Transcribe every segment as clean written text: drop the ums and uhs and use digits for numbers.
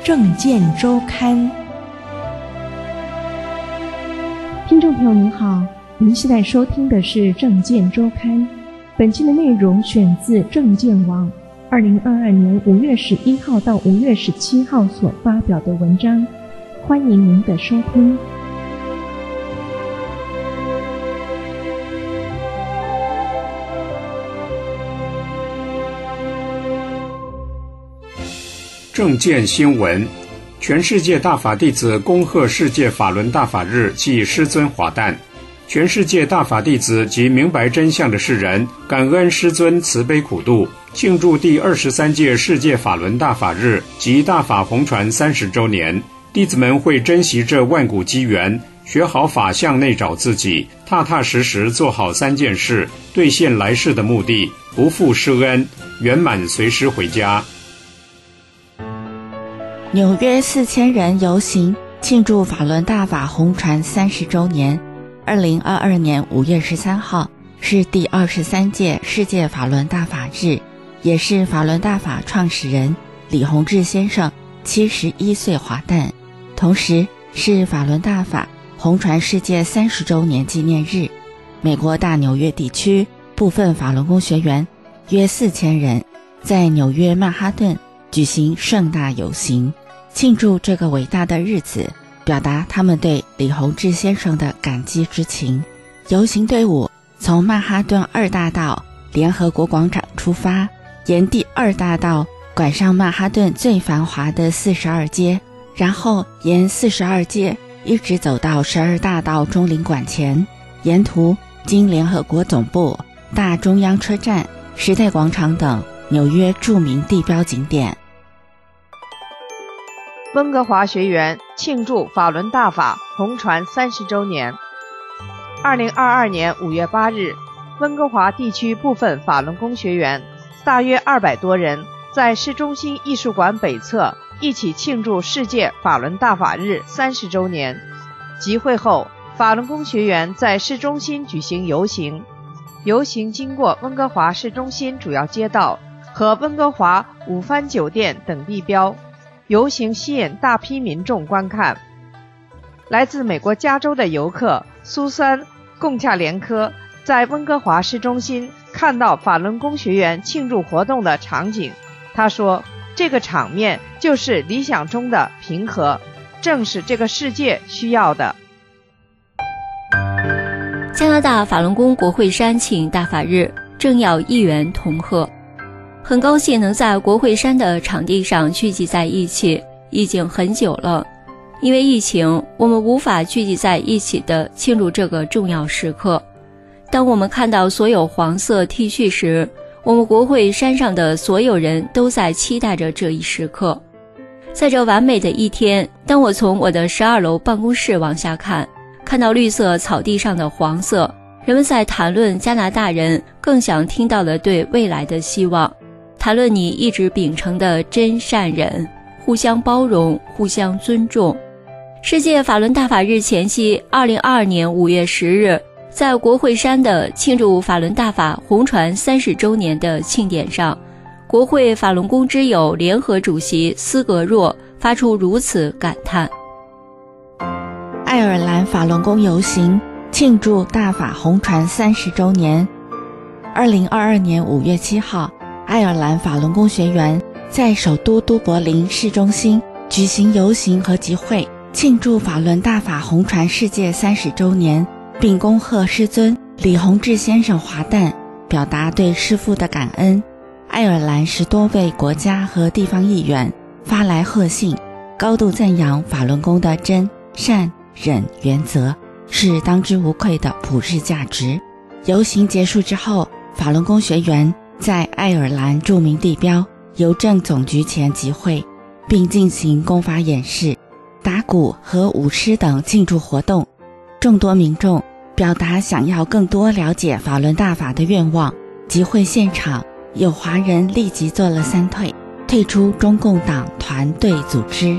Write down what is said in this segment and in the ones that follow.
政见周刊。 听众朋友您好，您现在收听的是政见周刊，本期的内容选自政见网2022年5月11号到5月17号所发表的文章，欢迎您的收听。 政见新闻：全世界大法弟子恭贺世界法轮大法日暨师尊华诞。全世界大法弟子及明白真相的世人感恩师尊慈悲苦度，庆祝第23届世界法轮大法日及大法弘传30周年。弟子们会珍惜这万古机缘，学好法向内找自己，踏踏实实做好3件事，兑现来世的目的，不负师恩，圆满随师回家。 纽约4000人游行庆祝法轮大法弘传30周年。2022年5月13号是第23届世界法轮大法日，也是法轮大法创始人李洪志先生71岁华诞，同时是法轮大法弘传世界30周年纪念日。美国大纽约地区部分法轮功学员约4000人在纽约曼哈顿举行盛大游行，庆祝这个伟大的日子，表达他们对李洪志先生的感激之情。游行队伍从曼哈顿2大道联合国广场出发，沿第2大道拐上曼哈顿最繁华的42街，然后沿42街一直走到12大道中领馆前，沿途经联合国总部、大中央车站、时代广场等纽约著名地标景点。 温哥华学员庆祝法轮大法弘传30周年。2022年5月8日，温哥华地区部分法轮功学员大约200多人在市中心艺术馆北侧一起庆祝世界法轮大法日30周年。集会后，法轮功学员在市中心举行游行，游行经过温哥华市中心主要街道和温哥华五番酒店等地标，游行吸引大批民众观看。来自美国加州的游客苏珊·贡恰连科在温哥华市中心看到法轮功学员庆祝活动的场景，他说，这个场面就是理想中的平和，正是这个世界需要的。 加拿大法轮功国会山庆大法日，政要议员同贺。很高兴能在国会山的场地上聚集在一起，已经很久了。因为疫情，我们无法聚集在一起的庆祝这个重要时刻。当我们看到所有黄色 T 恤时，我们国会山上的所有人都在期待着这一时刻。在这完美的一天，当我从我的12楼办公室往下看，看到绿色草地上的黄色，人们在谈论加拿大人更想听到的对未来的希望，谈论你一直秉承的真善忍，互相包容，互相尊重。世界法轮大法日前夕，2022年5月10日，在国会山的庆祝法轮大法弘传30周年的庆典上，国会法轮功之友联合主席斯格若发出如此感叹： 爱尔兰法轮功游行庆祝大法弘传30周年。2022年5月7号，爱尔兰法轮功学员在首都都柏林市中心举行游行和集会，庆祝法轮大法弘传世界30周年，并恭贺师尊李洪志先生华诞，表达对师父的感恩。爱尔兰10多位国家和地方议员发来贺信，高度赞扬法轮功的真善忍原则是当之无愧的普世价值。游行结束之后，法轮功学员在爱尔兰著名地标邮政总局前集会，并进行功法演示、打鼓和舞狮等庆祝活动。众多民众表达想要更多了解法轮大法的愿望。集会现场有华人立即做了3退，退出中共党团队组织。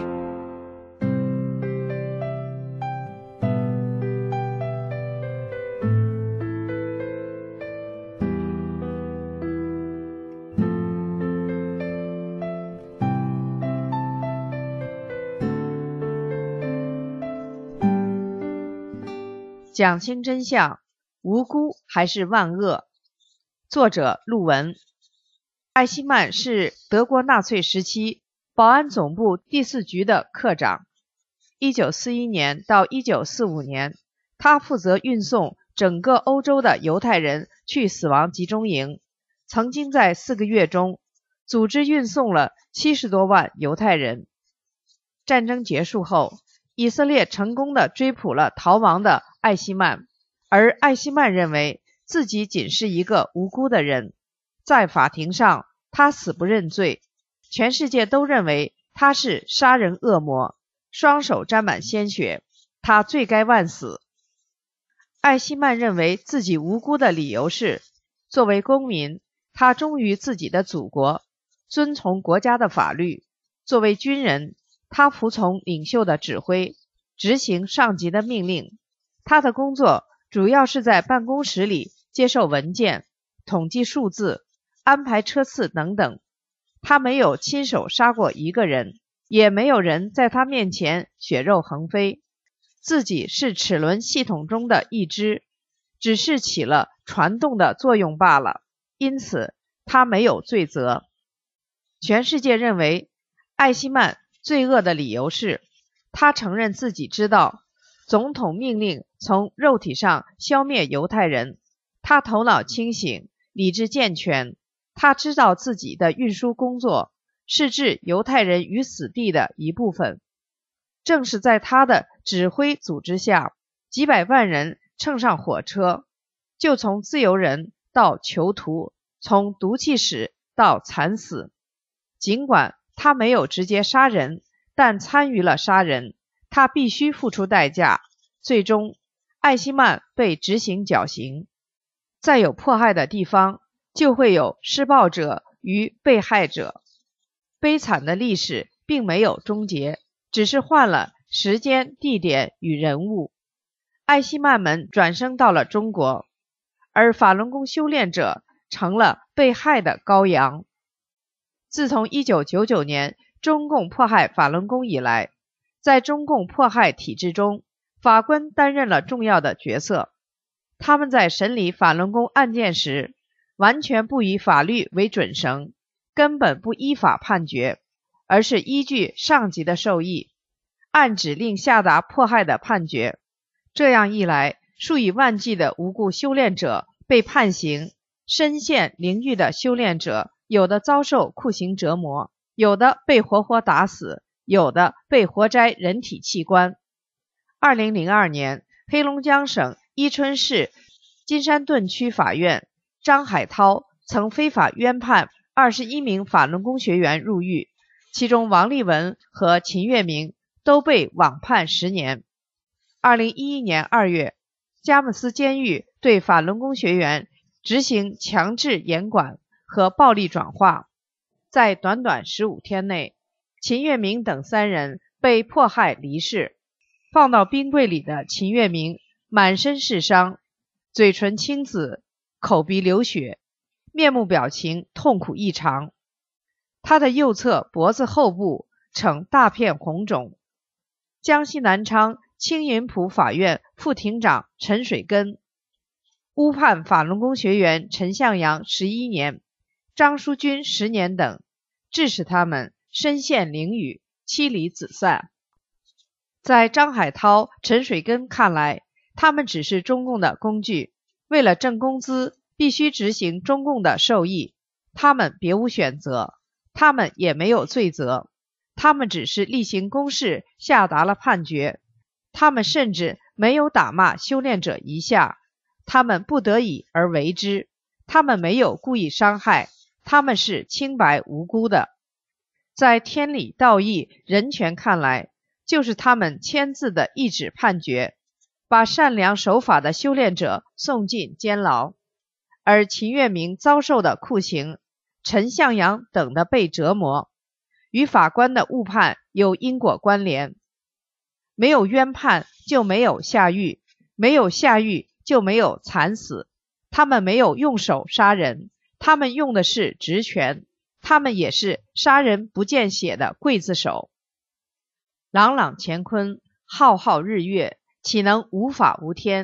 讲清真相，无辜还是万恶？作者陆文。艾希曼是德国纳粹时期保安总部第4局的科长。1941年到1945年，他负责运送整个欧洲的犹太人去死亡集中营，曾经在4个月中组织运送了70多万犹太人。战争结束后，以色列成功地追捕了逃亡的艾希曼，而艾希曼认为自己仅是一个无辜的人，在法庭上他死不认罪，全世界都认为他是杀人恶魔，双手沾满鲜血，他罪该万死。艾希曼认为自己无辜的理由是，作为公民，他忠于自己的祖国，遵从国家的法律；作为军人，他服从领袖的指挥，执行上级的命令。他的工作主要是在办公室里接受文件、统计数字、安排车次等等。他没有亲手杀过一个人，也没有人在他面前血肉横飞。自己是齿轮系统中的一支，只是起了传动的作用罢了，因此他没有罪责。全世界认为艾希曼罪恶的理由是，他承认自己知道总统命令从肉体上消灭犹太人，他头脑清醒，理智健全，他知道自己的运输工作是置犹太人于死地的一部分。正是在他的指挥组织下，几百万人乘上火车，就从自由人到囚徒，从毒气室到惨死。尽管他没有直接杀人，但参与了杀人，他必须付出代价。最终，艾希曼被执行绞刑。在有迫害的地方，就会有施暴者与被害者。悲惨的历史并没有终结，只是换了时间、地点与人物。艾希曼们转生到了中国，而法轮功修炼者成了被害的羔羊。自从1999年中共迫害法轮功以来，在中共迫害体制中，法官担任了重要的角色。他们在审理法轮功案件时，完全不以法律为准绳，根本不依法判决，而是依据上级的授意，按指令下达迫害的判决。这样一来，数以万计的无辜修炼者被判刑，身陷囹圄的修炼者，有的遭受酷刑折磨，有的被活活打死，有的被活摘人体器官。2002年，黑龙江省伊春市金山顿区法院张海涛曾非法冤判21名法轮功学员入狱，其中王立文和秦月明都被网判10年。2011年2月，佳木斯监狱对法轮功学员执行强制严管和暴力转化，在短短15天内，秦月明等3人被迫害离世。放到冰柜里的秦月明满身是伤，嘴唇青紫，口鼻流血，面目表情痛苦异常。他的右侧脖子后部呈大片红肿。江西南昌青云浦法院副庭长陈水根诬判法轮功学员陈向阳11年，张淑君10年等，致使他们身陷囹圄，妻离子散。在张海涛、陈水根看来，他们只是中共的工具，为了挣工资，必须执行中共的授意，他们别无选择，他们也没有罪责，他们只是例行公事下达了判决，他们甚至没有打骂修炼者一下，他们不得已而为之，他们没有故意伤害，他们是清白无辜的。在天理、道义、人权看来，就是他们签字的一纸判决，把善良守法的修炼者送进监牢。而秦月明遭受的酷刑，陈向阳等的被折磨，与法官的误判有因果关联。没有冤判就没有下狱，没有下狱就没有惨死。他们没有用手杀人，他们用的是职权，他们也是杀人不见血的刽子手。朗朗乾坤，浩浩日月，岂能无法无天？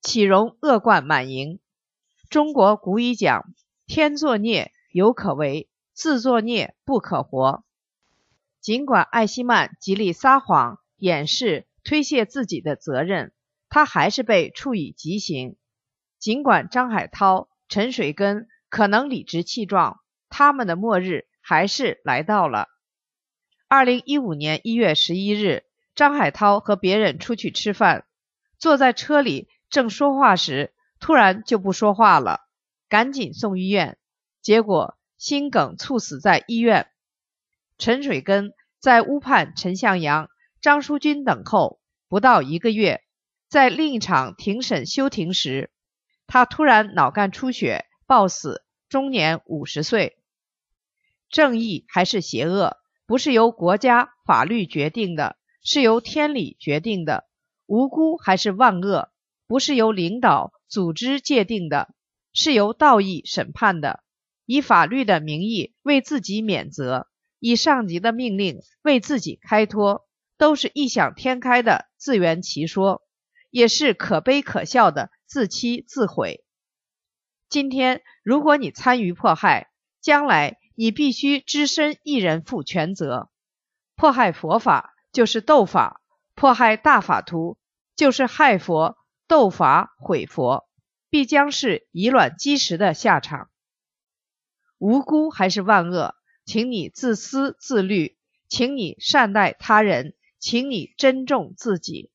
岂容恶贯满盈？中国古语讲，天作孽犹可为，自作孽不可活。尽管艾希曼极力撒谎、掩饰、推卸自己的责任，他还是被处以极刑。尽管张海涛、陈水根可能理直气壮，他们的末日还是来到了。2015年1月11日，张海涛和别人出去吃饭，坐在车里正说话时，突然就不说话了，赶紧送医院，结果心梗猝死在医院。陈水根在乌判陈向阳、张淑君等后不到1个月，在另一场庭审休庭时，他突然脑干出血暴死，终年50岁。正义还是邪恶，不是由国家法律决定的，是由天理决定的。无辜还是万恶，不是由领导组织界定的，是由道义审判的。以法律的名义为自己免责，以上级的命令为自己开脱，都是异想天开的自圆其说，也是可悲可笑的自欺自毁。今天如果你参与迫害，将来你必须只身一人负全责。迫害佛法就是斗法，迫害大法图就是害佛、斗法、毁佛，必将是以卵击石的下场。无辜还是万恶，请你自私自律，请你善待他人，请你珍重自己。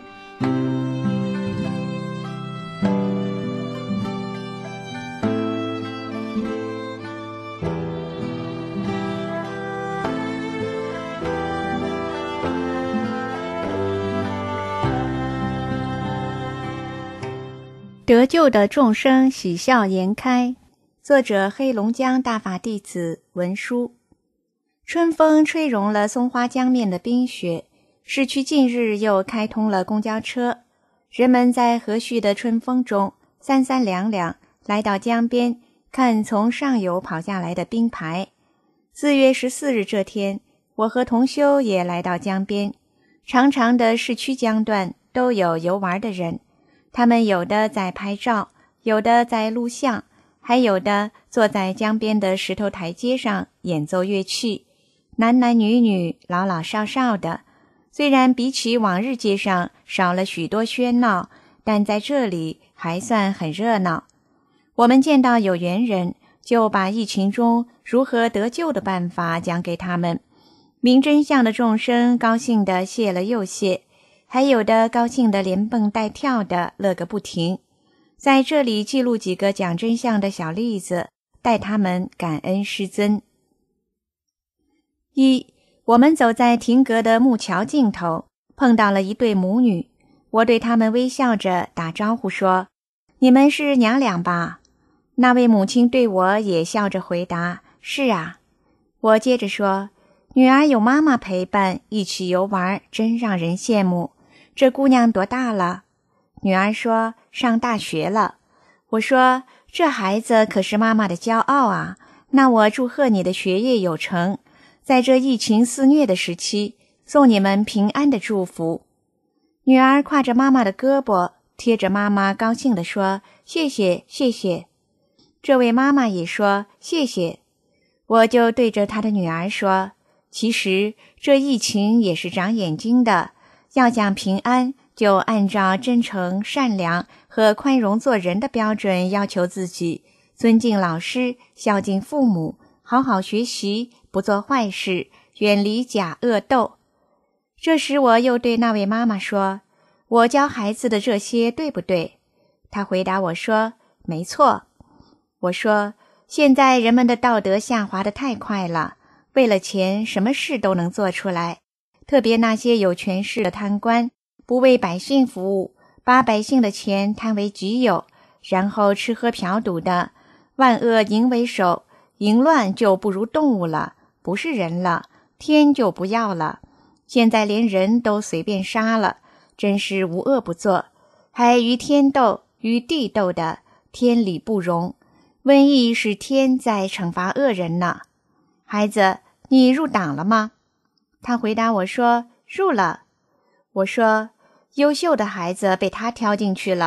得救的众生喜笑颜开。作者黑龙江大法弟子文书。春风吹融了松花江面的冰雪，市区近日又开通了公交车，人们在和煦的春风中三三两两来到江边，看从上游跑下来的冰排。4月14日这天，我和同修也来到江边，长长的市区江段都有游玩的人，他们有的在拍照，有的在录像，还有的坐在江边的石头台阶上演奏乐器，男男女女，老老少少的。虽然比起往日街上少了许多喧闹，但在这里还算很热闹。我们见到有缘人，就把疫情中如何得救的办法讲给他们。明真相的众生高兴地谢了又谢，还有的高兴得连蹦带跳的乐个不停。在这里记录几个讲真相的小例子，带他们感恩师尊。1. 我们走在亭阁的木桥尽头，碰到了一对母女，我对他们微笑着打招呼说：“你们是娘俩吧？”那位母亲对我也笑着回答：“是啊。”我接着说：“女儿有妈妈陪伴，一起游玩，真让人羡慕。这姑娘多大了？”女儿说：“上大学了。”我说：“这孩子可是妈妈的骄傲啊，那我祝贺你的学业有成，在这疫情肆虐的时期，送你们平安的祝福。”女儿挎着妈妈的胳膊，贴着妈妈高兴地说：“谢谢，谢谢。”这位妈妈也说：“谢谢。”我就对着她的女儿说：“其实这疫情也是长眼睛的，要讲平安，就按照真诚、善良和宽容做人的标准要求自己，尊敬老师，孝敬父母，好好学习，不做坏事，远离假恶斗。”这时我又对那位妈妈说：“我教孩子的这些对不对？”她回答我说：“没错。”我说：“现在人们的道德下滑得太快了，为了钱什么事都能做出来，特别那些有权势的贪官，不为百姓服务，把百姓的钱贪为己有，然后吃喝嫖赌的，万恶淫为首，淫乱就不如动物了，不是人了，天就不要了。现在连人都随便杀了，真是无恶不作，还与天斗，与地斗的，天理不容。瘟疫是天在惩罚恶人呢。孩子，你入党了吗？”他回答我说：“入了。”我说：“优秀的孩子被他挑进去了，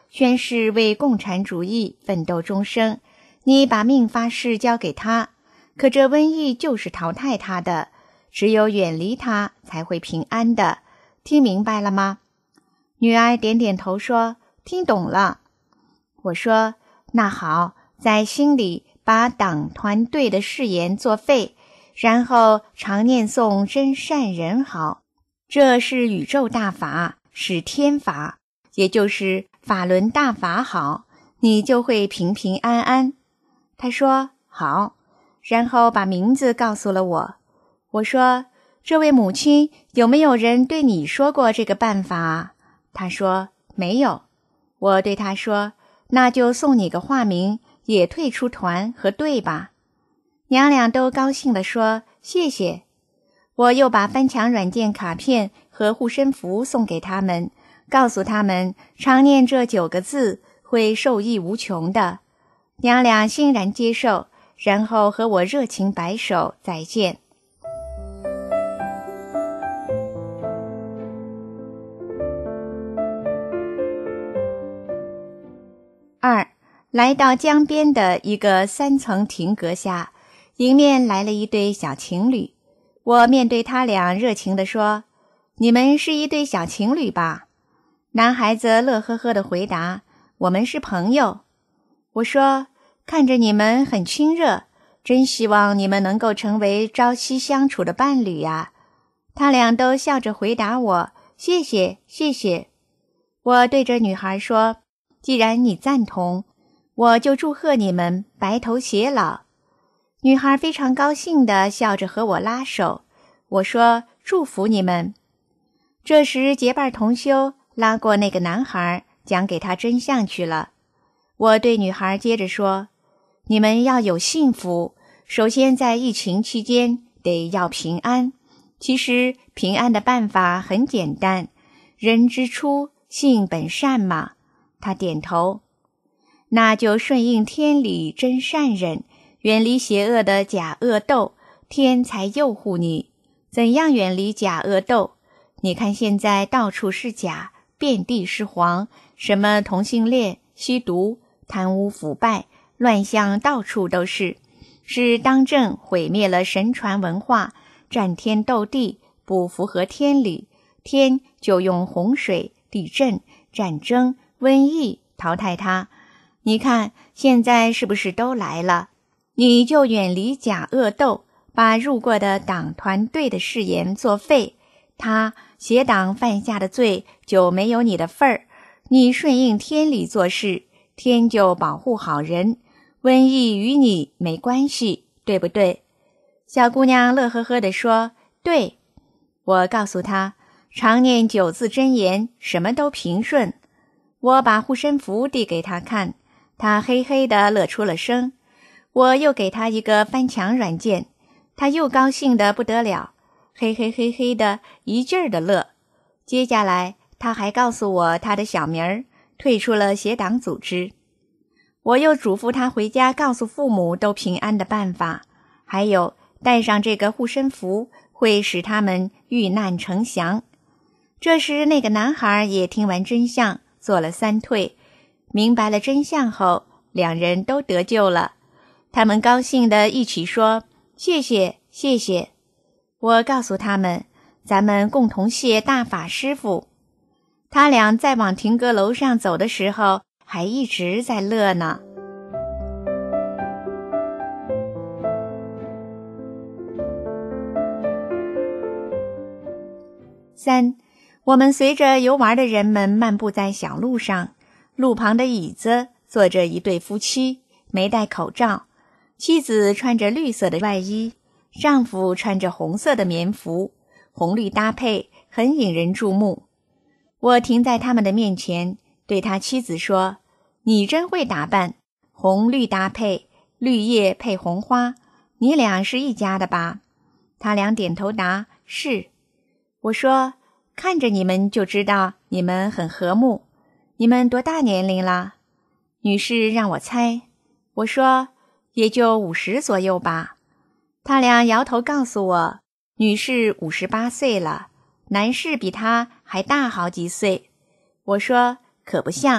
宣誓为共产主义奋斗终生，你把命发誓交给他，可这瘟疫就是淘汰他的，只有远离他才会平安的，听明白了吗？女儿点点头说，听懂了。我说，那好，在心里把党团队的誓言作废，然后常念诵真善人好，这是宇宙大法，是天法，也就是法轮大法好，你就会平平安安。他说好，然后把名字告诉了我。我说，这位母亲，有没有人对你说过这个办法啊？他说没有。我对他说，那就送你个化名，也退出团和队吧。娘俩都高兴地说谢谢。我又把翻墙软件卡片和护身符送给他们，告诉他们常念这9个字会受益无穷的。娘俩欣然接受，然后和我热情摆手再见。2. 来到江边的一个3层亭阁下，迎面来了一对小情侣。我面对他俩热情地说，你们是一对小情侣吧？男孩子乐呵呵地回答，我们是朋友。我说，看着你们很亲热，真希望你们能够成为朝夕相处的伴侣呀。他俩都笑着回答我，谢谢谢谢。我对着女孩说，既然你赞同，我就祝贺你们白头偕老。女孩非常高兴地笑着和我拉手，我说祝福你们。这时结伴同修拉过那个男孩，讲给他真相去了。我对女孩接着说，你们要有幸福，首先在疫情期间得要平安。其实平安的办法很简单，人之初性本善嘛。他点头，那就顺应天理真善忍，远离邪恶的假恶斗，天才佑护你。怎样远离假恶斗？你看现在到处是假，遍地是黄，什么同性恋、吸毒、贪污腐败、乱象到处都是，是当政毁灭了神传文化，战天斗地，不符合天理，天就用洪水、地震、战争、瘟疫淘汰它。你看现在是不是都来了？你就远离假恶斗，把入过的党团队的誓言作废，他邪党犯下的罪就没有你的份儿。你顺应天理做事，天就保护好人，瘟疫与你没关系，对不对？小姑娘乐呵呵地说，对。我告诉她，常念9字真言，什么都平顺。我把护身符递给她看，她嘿嘿地乐出了声。我又给她一个翻墙软件，她又高兴得不得了，嘿嘿嘿嘿的一劲儿的乐。接下来她还告诉我她的小名儿，退出了邪党组织。我又嘱咐她回家告诉父母都平安的办法，还有带上这个护身符会使他们遇难成祥。这时那个男孩也听完真相，做了3退，明白了真相后，2人都得救了。他们高兴地一起说，谢谢谢谢。我告诉他们，咱们共同谢大法师父。他俩在往亭阁楼上走的时候，还一直在乐呢。3. 我们随着游玩的人们漫步在小路上，路旁的椅子坐着一对夫妻，没戴口罩，妻子穿着绿色的外衣，丈夫穿着红色的棉服，红绿搭配很引人注目。我停在他们的面前，对他妻子说，你真会打扮，红绿搭配，绿叶配红花，你俩是一家的吧？他俩点头答是。我说，看着你们就知道你们很和睦。你们多大年龄了？女士让我猜。我说，也就50左右吧。他俩摇头告诉我，女士58岁了，男士比她还大好几岁。我说，可不像，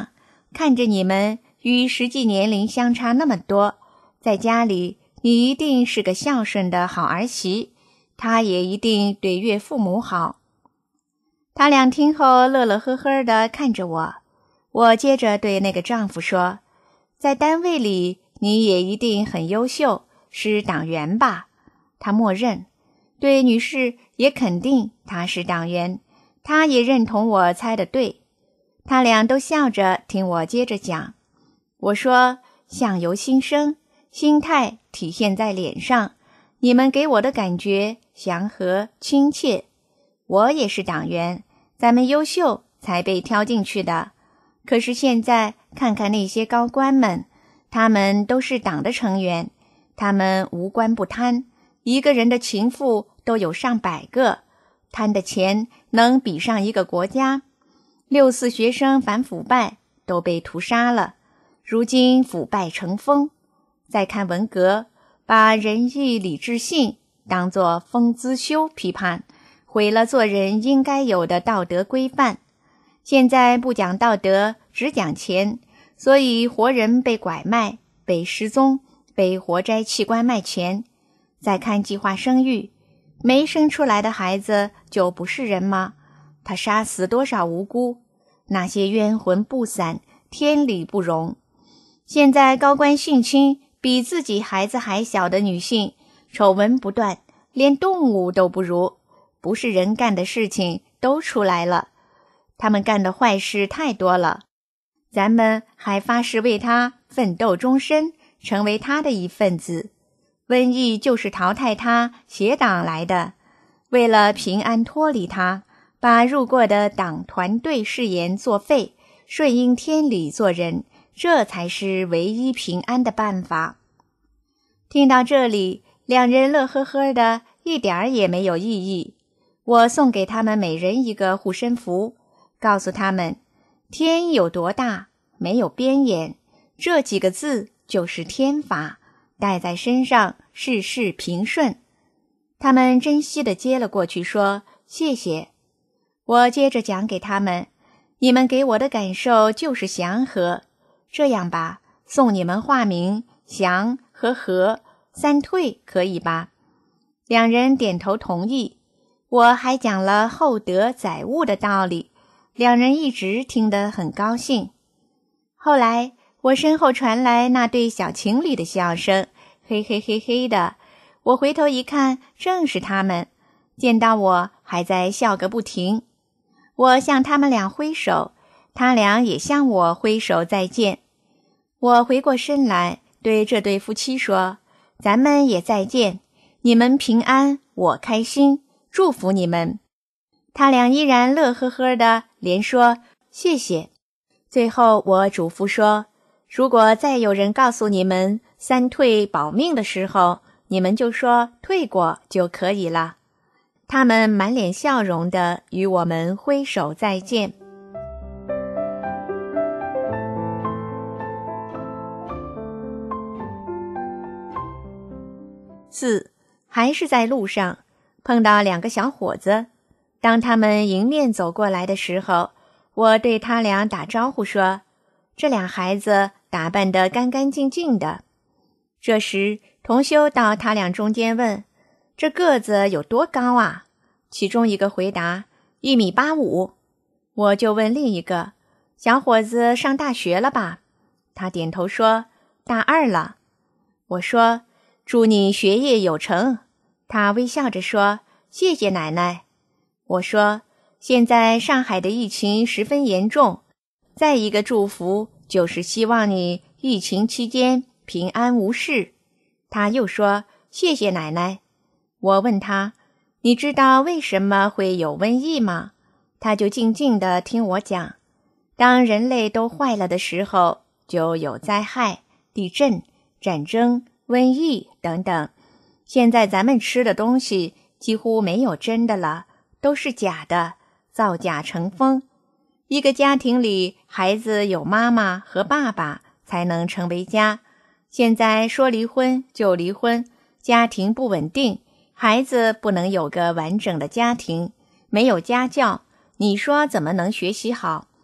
看着你们与实际年龄相差那么多，在家里你一定是个孝顺的好儿媳，她也一定对岳父母好。他俩听后乐乐呵呵地看着我，我接着对那个丈夫说，在单位里你也一定很优秀，是党员吧？他默认。对女士也肯定他是党员，他也认同我猜得对。他俩都笑着听我接着讲。我说，相由心生，心态体现在脸上，你们给我的感觉祥和亲切。我也是党员，咱们优秀才被挑进去的。可是现在看看那些高官们，他们都是党的成员，他们无官不贪，一个人的情妇都有上百个，贪的钱能比上一个国家。6·4学生反腐败都被屠杀了，如今腐败成风。再看文革，把仁义礼智信当作风姿修批判，毁了做人应该有的道德规范。现在不讲道德，只讲钱，所以活人被拐卖，被失踪，被活摘器官卖钱。再看计划生育，没生出来的孩子就不是人吗？他杀死多少无辜？那些冤魂不散，天理不容。现在高官性侵比自己孩子还小的女性，丑闻不断，连动物都不如，不是人干的事情都出来了。他们干的坏事太多了，咱们还发誓为他奋斗终身，成为他的一份子。瘟疫就是淘汰他邪党来的，为了平安脱离他，把入过的党团队誓言作废，顺应天理做人，这才是唯一平安的办法。听到这里，两人乐呵呵的，一点儿也没有异议。我送给他们每人一个护身符，告诉他们，天有多大，没有边沿，这几个字就是天法，带在身上，事事平顺。他们珍惜地接了过去，说谢谢。我接着讲给他们，你们给我的感受就是祥和。这样吧，送你们化名祥和和3退，可以吧？两人点头同意。我还讲了厚德载物的道理，两人一直听得很高兴。后来我身后传来那对小情侣的笑声，嘿嘿嘿嘿的。我回头一看，正是他们，见到我还在笑个不停。我向他们俩挥手，他俩也向我挥手再见。我回过身来，对这对夫妻说，咱们也再见，你们平安，我开心，祝福你们。他俩依然乐呵呵的，连说谢谢。最后我嘱咐说，如果再有人告诉你们3退保命的时候，你们就说退过就可以了。他们满脸笑容的与我们挥手再见。4，还是在路上碰到2个小伙子，当他们迎面走过来的时候，我对他俩打招呼说，这俩孩子打扮得干干净净的。这时同修到他俩中间问，这个子有多高啊？其中一个回答1.85米。我就问另一个，小伙子上大学了吧？他点头说大2了。我说祝你学业有成。他微笑着说谢谢奶奶。我说现在上海的疫情十分严重，再一个祝福就是希望你疫情期间平安无事。他又说谢谢奶奶。我问他，你知道为什么会有瘟疫吗？他就静静地听我讲，当人类都坏了的时候，就有灾害、地震、战争、瘟疫等等。现在咱们吃的东西几乎没有真的了，都是假的，造假成风。一个家庭里，孩子有妈妈和爸爸才能成为家。现在说离婚就离婚，家庭不稳定，孩子不能有个完整的家庭，没有家教，你说怎么能学习好？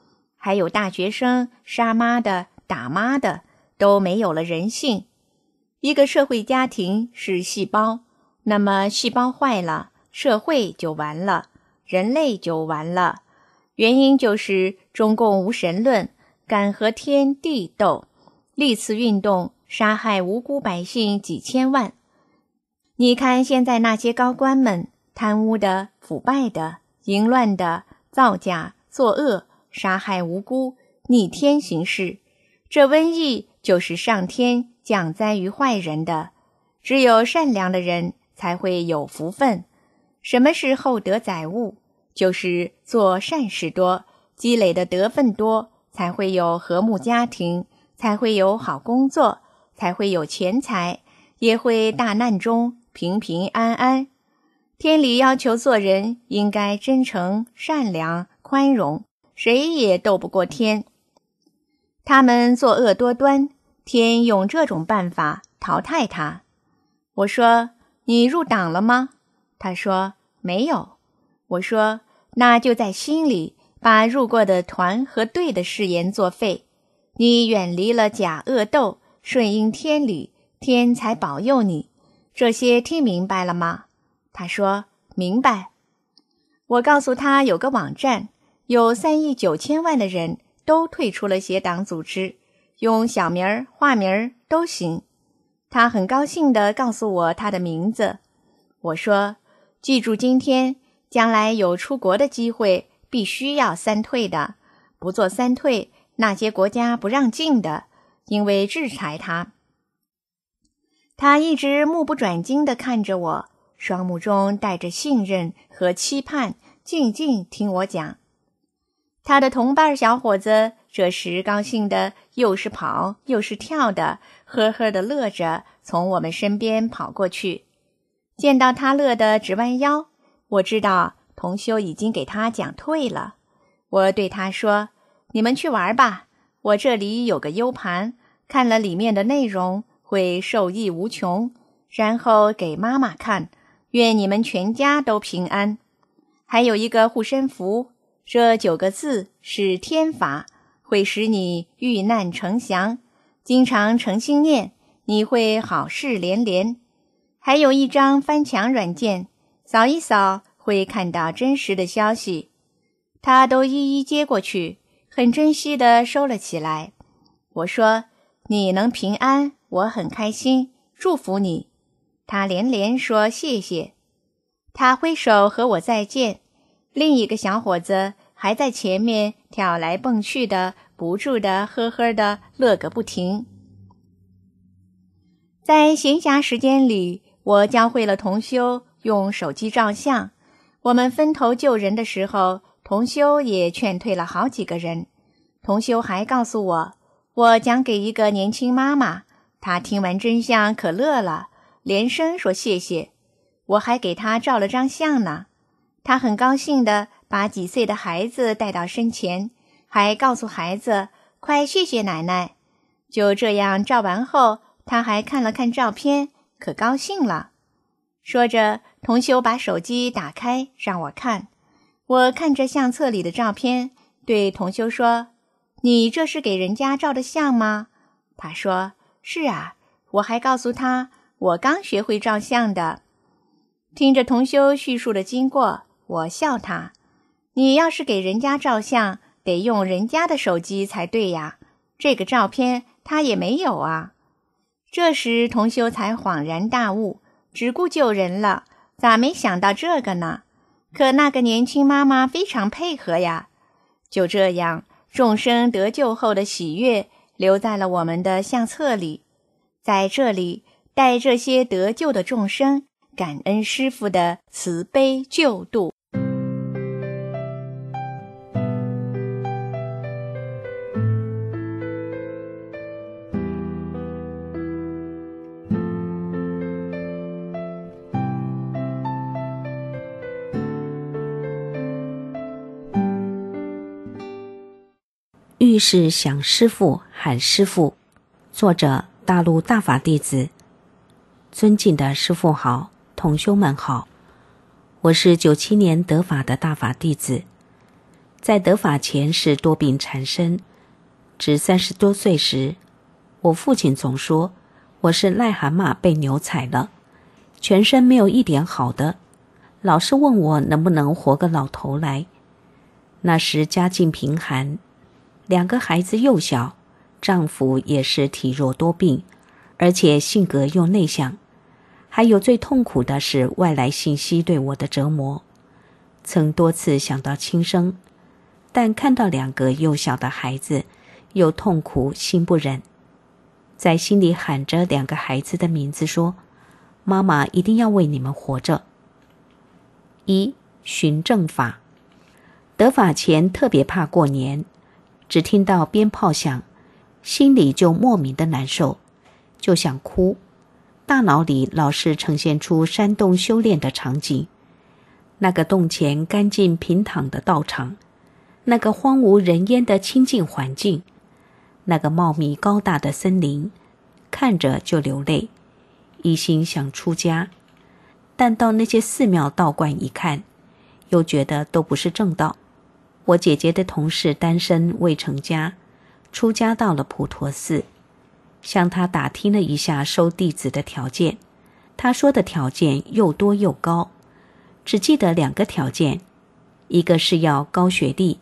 还有大学生杀妈的、打妈的，都没有了人性。一个社会家庭是细胞，那么细胞坏了，社会就完了，人类就完了。原因就是中共无神论，敢和天地斗，历次运动杀害无辜百姓几千万。你看现在那些高官们，贪污的、腐败的、淫乱的、造假、作恶，杀害无辜，逆天行事。这瘟疫就是上天降灾于坏人的，只有善良的人才会有福分。什么是厚德载物？就是做善事多，积累的德分多，才会有和睦家庭，才会有好工作，才会有钱财，也会大难中平平安安。天理要求做人应该真诚、善良、宽容，谁也斗不过天。他们作恶多端，天用这种办法淘汰他。我说，你入党了吗？他说，没有。我说，那就在心里把入过的团和队的誓言作废。你远离了假恶斗，顺应天理，天才保佑你。这些听明白了吗？他说，明白。我告诉他有个网站，有3亿9千万的人都退出了邪党组织，用小名儿、化名儿都行。他很高兴地告诉我他的名字。我说，记住今天，将来有出国的机会，必须要3退的，不做3退，那些国家不让进的，因为制裁他。他一直目不转睛地看着我，双目中带着信任和期盼，静静听我讲。他的同伴小伙子这时高兴的又是跑又是跳的，呵呵地乐着从我们身边跑过去。见到他乐得直弯腰，我知道同修已经给他讲退了。我对他说，你们去玩吧，我这里有个 U 盘，看了里面的内容会受益无穷，然后给妈妈看，愿你们全家都平安。还有一个护身符，这9个字是天法，会使你遇难成祥，经常诚心念，你会好事连连。还有一张翻墙软件，扫一扫会看到真实的消息。他都一一接过去，很珍惜地收了起来。我说，你能平安，我很开心，祝福你。他连连说谢谢。他挥手和我再见，另一个小伙子还在前面跳来蹦去的，不住的呵呵的乐个不停。在闲暇时间里，我教会了同修用手机照相。我们分头救人的时候，同修也劝退了好几个人。同修还告诉我，我讲给一个年轻妈妈，她听完真相可乐了，连声说谢谢。我还给她照了张相呢。她很高兴地把几岁的孩子带到身前，还告诉孩子，快谢谢奶奶。就这样照完后，她还看了看照片，可高兴了。说着，同修把手机打开让我看。我看着相册里的照片，对同修说，你这是给人家照的相吗？他说，是啊。我还告诉他，我刚学会照相的。听着同修叙述的经过，我笑他，你要是给人家照相，得用人家的手机才对呀，这个照片他也没有啊。这时同修才恍然大悟，只顾救人了，咋没想到这个呢？可那个年轻妈妈非常配合呀。就这样，众生得救后的喜悦留在了我们的相册里。在这里，代这些得救的众生感恩师父的慈悲救度。 遇事想师父喊师父，作者大陆大法弟子。尊敬的师父好，同修们好，我是97年得法的大法弟子。 在得法前是多病缠身，至30多岁时，我父亲总说我是癞蛤蟆被牛踩了，全身没有一点好的，老是问我能不能活个老头来。那时家境贫寒，2个孩子幼小，丈夫也是体弱多病，而且性格又内向，还有最痛苦的是外来信息对我的折磨。曾多次想到轻生，但看到2个幼小的孩子，又痛苦心不忍，在心里喊着2个孩子的名字说，妈妈一定要为你们活着。1. 循正法。得法前特别怕过年，只听到鞭炮响，心里就莫名的难受，就想哭，大脑里老是呈现出山洞修炼的场景，那个洞前干净平躺的道场，那个荒无人烟的清净环境，那个茂密高大的森林，看着就流泪，一心想出家。但到那些寺庙道观一看，又觉得都不是正道。我姐姐的同事单身未成家，出家到了普陀寺，向他打听了一下收弟子的条件，他说的条件又多又高，只记得2个条件，一个是要高学历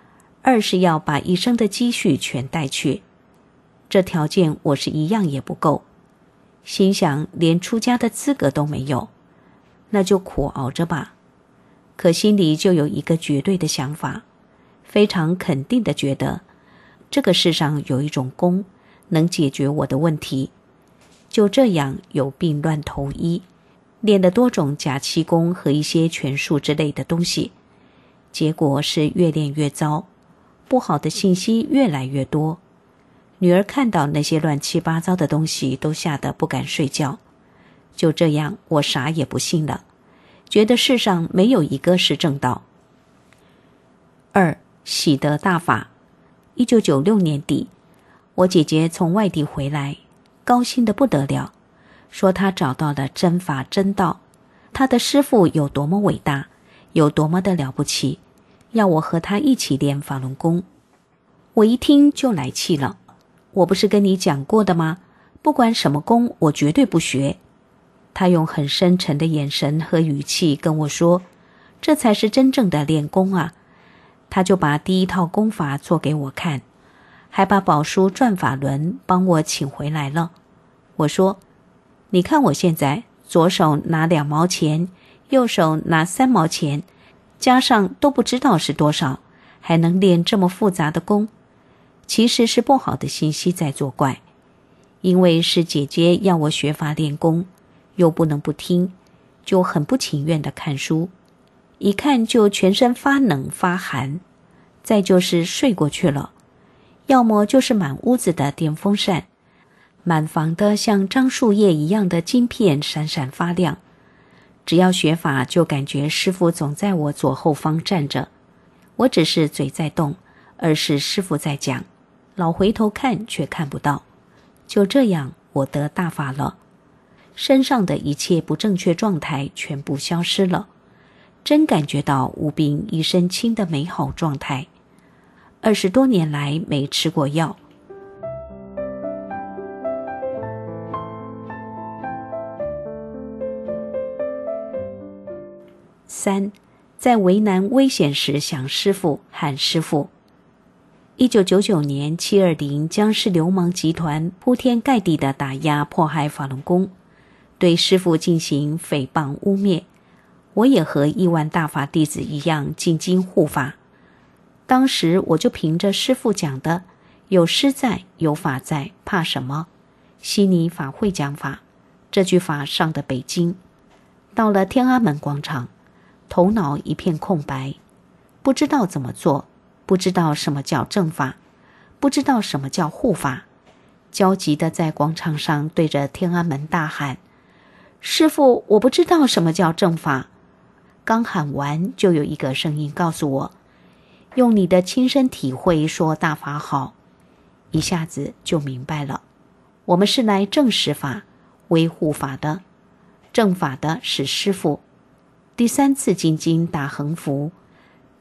，2是要把一生的积蓄全带去。这条件我是一样也不够，心想连出家的资格都没有，那就苦熬着吧。可心里就有一个绝对的想法，非常肯定地觉得这个世上有一种功能解决我的问题。就这样有病乱投医，练了多种假气功和一些拳术之类的东西，结果是越练越糟，不好的信息越来越多。女儿看到那些乱七八糟的东西都吓得不敢睡觉。就这样我啥也不信了，觉得世上没有一个是正道。2. 喜得大法。1996年底，我姐姐从外地回来，高兴得不得了，说她找到了真法真道，她的师父有多么伟大，有多么的了不起，要我和她一起练法轮功。我一听就来气了，我不是跟你讲过的吗？不管什么功，我绝对不学。她用很深沉的眼神和语气跟我说，这才是真正的练功啊。他就把第一套功法做给我看，还把宝书转法轮帮我请回来了。我说，你看我现在左手拿2毛钱，右手拿3毛钱，加上都不知道是多少，还能练这么复杂的功。其实是不好的信息在作怪，因为是姐姐要我学法练功，又不能不听，就很不情愿地看书，一看就全身发冷发寒，再就是睡过去了，要么就是满屋子的电风扇，满房的像樟树叶一样的晶片闪闪发亮。只要学法，就感觉师父总在我左后方站着，我只是嘴在动，而是师父在讲，老回头看却看不到。就这样，我得大法了，身上的一切不正确状态全部消失了，真感觉到无病一身轻的美好状态。20多年来没吃过药。3. 在为难危险时想师父喊师父。1999年720僵尸流氓集团铺天盖地的打压迫害法轮功，对师父进行诽谤污蔑，我也和亿万大法弟子一样进京护法。当时我就凭着师父讲的有师在有法在，怕什么？悉尼法会讲法，这句法上的北京，到了天安门广场，头脑一片空白，不知道怎么做，不知道什么叫正法，不知道什么叫护法，焦急地在广场上对着天安门大喊，师父，我不知道什么叫正法。刚喊完，就有一个声音告诉我，用你的亲身体会说大法好。一下子就明白了，我们是来正实法、维护法的，正法的是师父。第3次进京打横幅，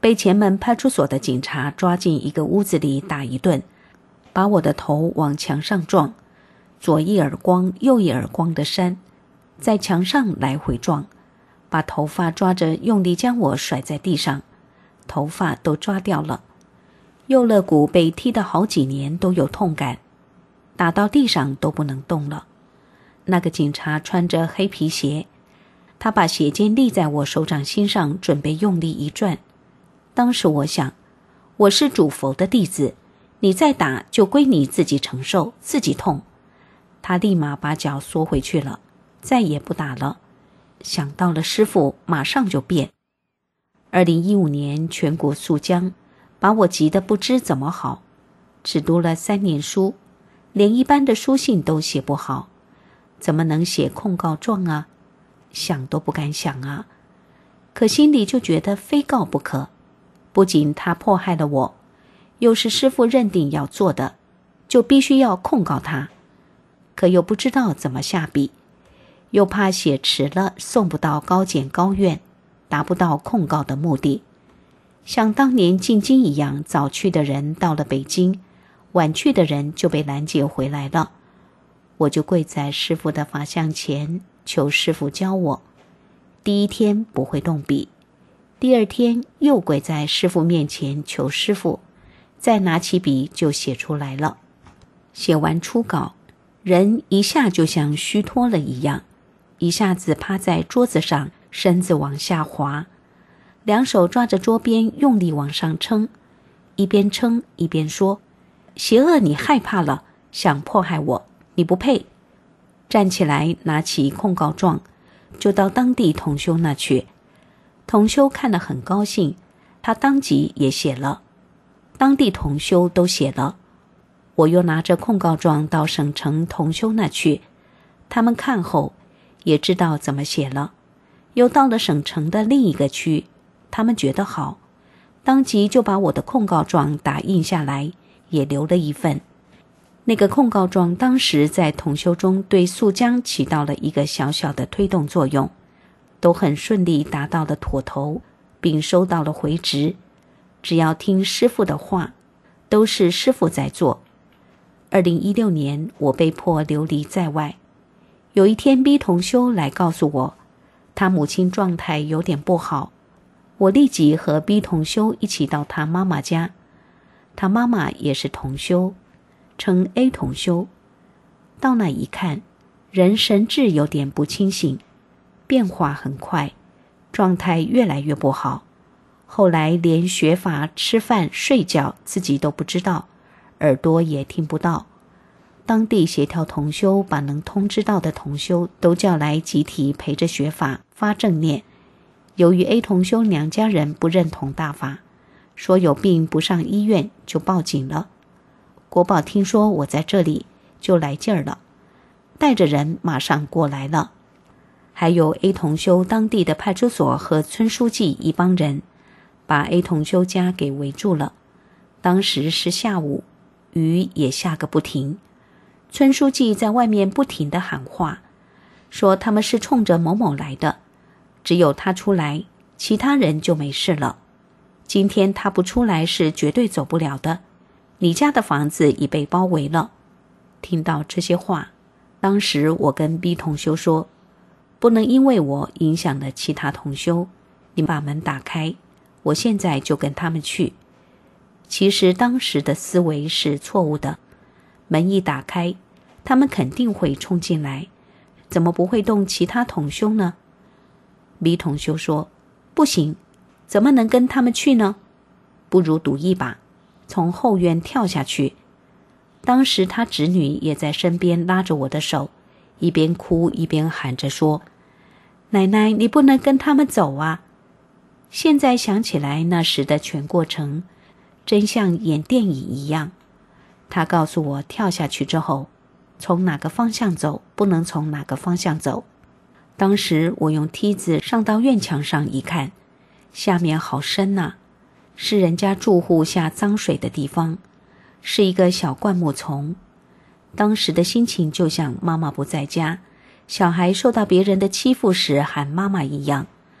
被前门派出所的警察抓进一个屋子里打一顿，把我的头往墙上撞，左一耳光右一耳光的扇，在墙上来回撞，把头发抓着用力将我甩在地上，头发都抓掉了。右肋骨被踢得好几年都有痛感，打到地上都不能动了。那个警察穿着黑皮鞋，他把鞋尖立在我手掌心上，准备用力一转。当时我想，我是主佛的弟子，你再打就归你自己承受，自己痛。他立马把脚缩回去了，再也不打了。想到了师父，马上就变。2015年全国肃僵，把我急得不知怎么好，只读了3年书，连一般的书信都写不好，怎么能写控告状啊？想都不敢想啊！可心里就觉得非告不可，不仅他迫害了我，又是师父认定要做的，就必须要控告他。可又不知道怎么下笔，又怕写迟了送不到高检高院，达不到控告的目的。像当年进京一样，早去的人到了北京，晚去的人就被拦截回来了。我就跪在师父的法像前，求师父教我。第一天不会动笔，第二天又跪在师父面前求师父，再拿起笔就写出来了。写完初稿，人一下就像虚脱了一样，一下子趴在桌子上，身子往下滑，两手抓着桌边用力往上撑，一边撑一边说：邪恶你害怕了，想迫害我，你不配。站起来拿起控告状，就到当地同修那去。同修看了很高兴，他当即也写了，当地同修都写了。我又拿着控告状到省城同修那去，他们看后也知道怎么写了。又到了省城的另一个区，他们觉得好，当即就把我的控告状打印下来，也留了一份。那个控告状当时在同修中对肃僵起到了一个小小的推动作用，都很顺利达到了妥头，并收到了回执。只要听师父的话，都是师父在做。2016年我被迫流离在外，有一天 B 同修来告诉我，他母亲状态有点不好。我立即和 B 同修一起到他妈妈家，他妈妈也是同修，称 A 同修。到那一看，人神志有点不清醒，变化很快，状态越来越不好。后来连学法、吃饭、睡觉自己都不知道，耳朵也听不到。当地协调同修把能通知到的同修都叫来集体陪着学法发正念。由于 A 同修娘家人不认同大法，说有病不上医院，就报警了。国宝听说我在这里，就来劲儿了，带着人马上过来了。还有 A 同修当地的派出所和村书记一帮人，把 A 同修家给围住了。当时是下午，雨也下个不停。村书记在外面不停地喊话，说他们是冲着某某来的，只有他出来，其他人就没事了。今天他不出来是绝对走不了的，你家的房子已被包围了。听到这些话，当时我跟 B 同修说，不能因为我影响了其他同修，你把门打开，我现在就跟他们去。其实当时的思维是错误的，门一打开，他们肯定会冲进来，怎么不会动其他同修呢？ B 同修说，不行，怎么能跟他们去呢？不如赌一把，从后院跳下去。当时他侄女也在身边拉着我的手，一边哭一边喊着说，奶奶，你不能跟他们走啊。现在想起来那时的全过程，真像演电影一样。他告诉我跳下去之后，从哪个方向走，不能从哪个方向走。当时我用梯子上到院墙上一看，下面好深啊，是人家住户下脏水的地方，是一个小灌木丛。当时的心情就像妈妈不在家，小孩受到别人的欺负时喊妈妈一样。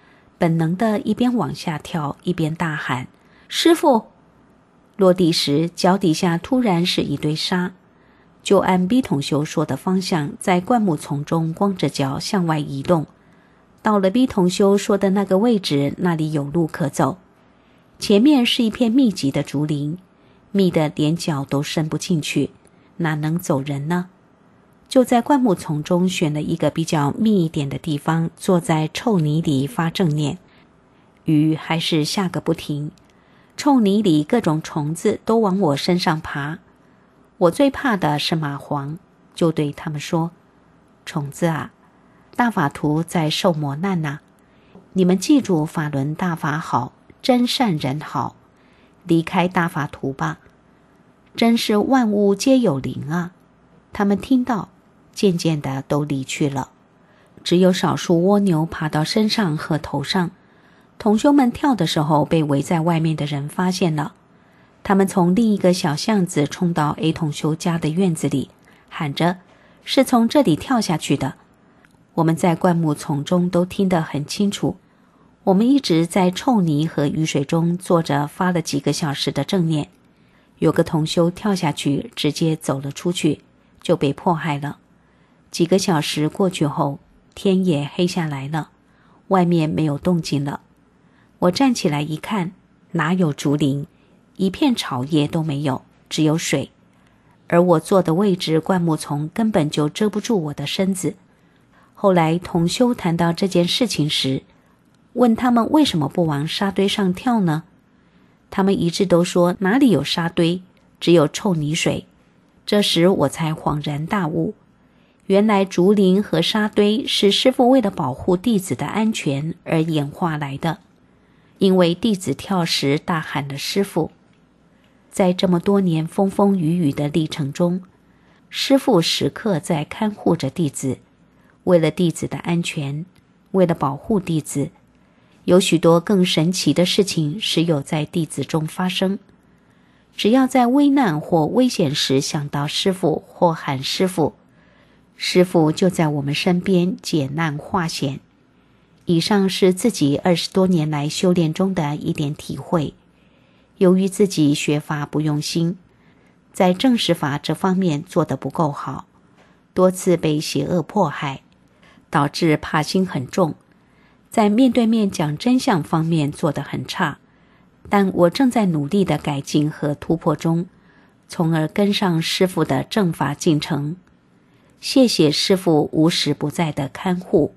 本能的一边往下跳，一边大喊：“师父！”落地时，脚底下突然是一堆沙，就按 B 同修说的方向，在灌木丛中光着脚向外移动。到了 B 同修说的那个位置，那里有路可走，前面是一片密集的竹林，密得连脚都伸不进去，哪能走人呢？就在灌木丛中选了一个比较密一点的地方，坐在臭泥里发正念。雨还是下个不停，臭泥里各种虫子都往我身上爬。我最怕的是蚂蟥，就对他们说：“虫子啊，大法徒在受磨难啊，你们记住法轮大法好，真善人好，离开大法徒吧。真是万物皆有灵啊。”他们听到，渐渐的都离去了，只有少数蜗牛爬到身上和头上。同修们跳的时候被围在外面的人发现了，他们从另一个小巷子冲到 A 同修家的院子里，喊着是从这里跳下去的。我们在灌木丛中都听得很清楚。我们一直在臭泥和雨水中坐着发了几个小时的正念，有个同修跳下去直接走了出去，就被迫害了。几个小时过去后，天也黑下来了，外面没有动静了。我站起来一看，哪有竹林，一片草叶都没有，只有水。而我坐的位置灌木丛根本就遮不住我的身子。后来同修谈到这件事情时，问他们为什么不往沙堆上跳呢？他们一致都说哪里有沙堆，只有臭泥水。这时我才恍然大悟，原来竹林和沙堆是师父为了保护弟子的安全而演化来的。因为弟子跳时大喊了师父。在这么多年风风雨雨的历程中，师父时刻在看护着弟子，为了弟子的安全，为了保护弟子，有许多更神奇的事情时有在弟子中发生。只要在危难或危险时想到师父或喊师父，师父就在我们身边解难化险。以上是自己20多年来修炼中的一点体会。由于自己学法不用心，在正视法这方面做得不够好，多次被邪恶迫害，导致怕心很重，在面对面讲真相方面做得很差。但我正在努力的改进和突破中，从而跟上师父的正法进程。谢谢师父无时不在的看护。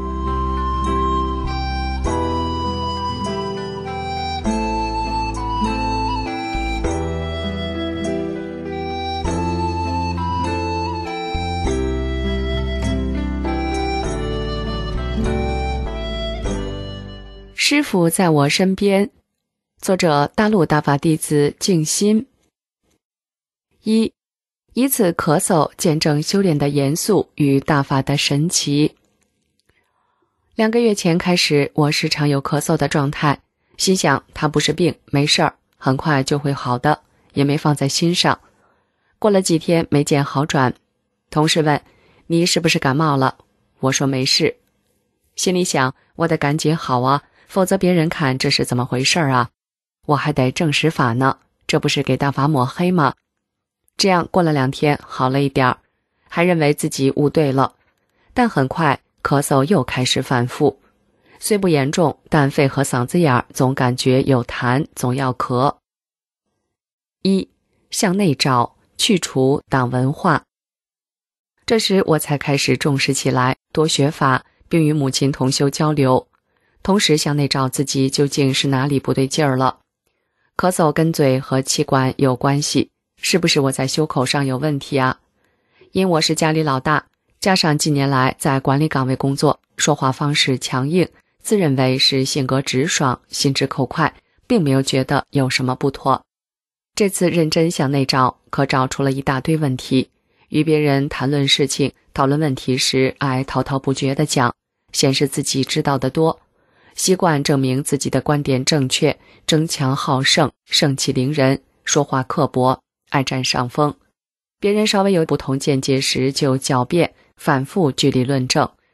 师父在我身边。作者：大陆大法弟子静心。一，以此咳嗽见证修炼的严肃与大法的神奇。2个月前开始，我时常有咳嗽的状态，心想它不是病，没事儿，很快就会好的，也没放在心上。过了几天没见好转，同事问你是不是感冒了？我说没事。心里想我得赶紧好啊，否则别人看这是怎么回事啊？我还得证实法呢，这不是给大法抹黑吗？这样过了2天好了一点儿，还认为自己悟对了，但很快咳嗽又开始反复，虽不严重，但肺和嗓子眼总感觉有痰，总要咳。一，向内找，去除党文化。这时我才开始重视起来，多学法，并与母亲同修交流，同时向内找自己究竟是哪里不对劲儿了。咳嗽跟嘴和气管有关系，是不是我在修口上有问题啊？因我是家里老大，加上近年来在管理岗位工作，说话方式强硬，自认为是性格直爽，心直口快，并没有觉得有什么不妥。这次认真向内找，可找出了一大堆问题。与别人谈论事情、讨论问题时，爱滔滔不绝地讲，显示自己知道得多，习惯证明自己的观点正确，争强好胜，盛气凌人，说话刻薄，爱占上风。别人稍微有不同见解时就狡辩，反复据理论证。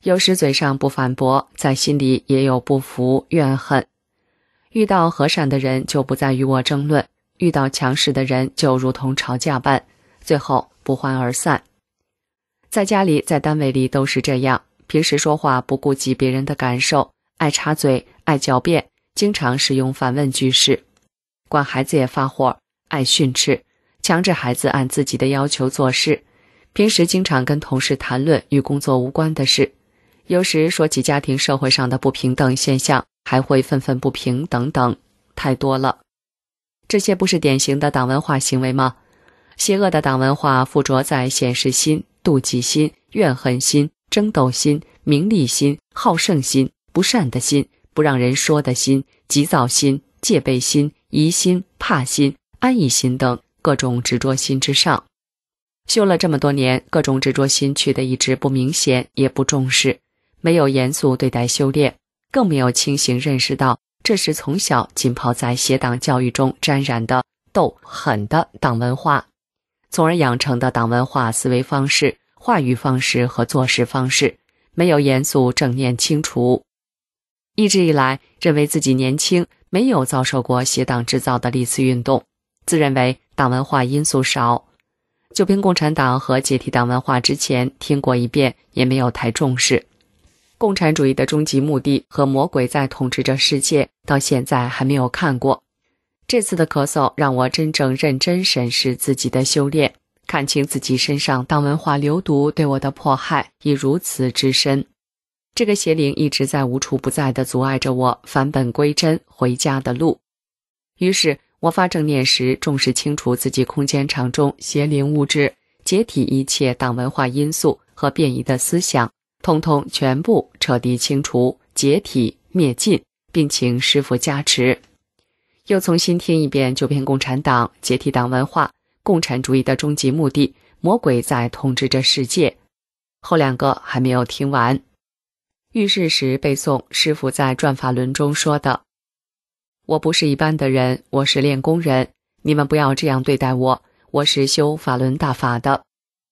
有时嘴上不反驳，在心里也有不服怨恨。遇到和善的人就不再与我争论，遇到强势的人就如同吵架般，最后不欢而散。在家里在单位里都是这样，平时说话不顾及别人的感受，爱插嘴爱狡辩，经常使用反问句式。管孩子也发火，爱训斥，强制孩子按自己的要求做事。平时经常跟同事谈论与工作无关的事，有时说起家庭社会上的不平等现象，还会愤愤不平等等，太多了。这些不是典型的党文化行为吗？邪恶的党文化附着在显示心、妒忌心、怨恨心、争斗心、名利心、好胜心、不善的心、不让人说的心、急躁心、戒备心、疑心、怕心、安逸心等各种执着心之上。修了这么多年，各种执着心去的一直不明显，也不重视，没有严肃对待修炼，更没有清醒认识到这是从小浸泡在邪党教育中沾染的斗狠的党文化，从而养成的党文化思维方式、话语方式和做事方式，没有严肃正念清除。一直以来认为自己年轻，没有遭受过邪党制造的历次运动，自认为党文化因素少。就凭共产党和解体党文化之前听过一遍，也没有太重视。共产主义的终极目的和魔鬼在统治着世界，到现在还没有看过。这次的咳嗽让我真正认真审视自己的修炼，看清自己身上党文化流毒对我的迫害已如此之深。这个邪灵一直在无处不在地阻碍着我返本归真回家的路。于是我发正念时，重视清除自己空间场中邪灵物质，解体一切党文化因素和变异的思想，统统全部彻底清除、解体、灭尽，并请师父加持。又重新听一遍九篇共产党、解体党文化、共产主义的终极目的、魔鬼在统治着世界。后两个还没有听完。遇事时背诵师父在转法轮中说的：我不是一般的人，我是练功人，你们不要这样对待我，我是修法轮大法的。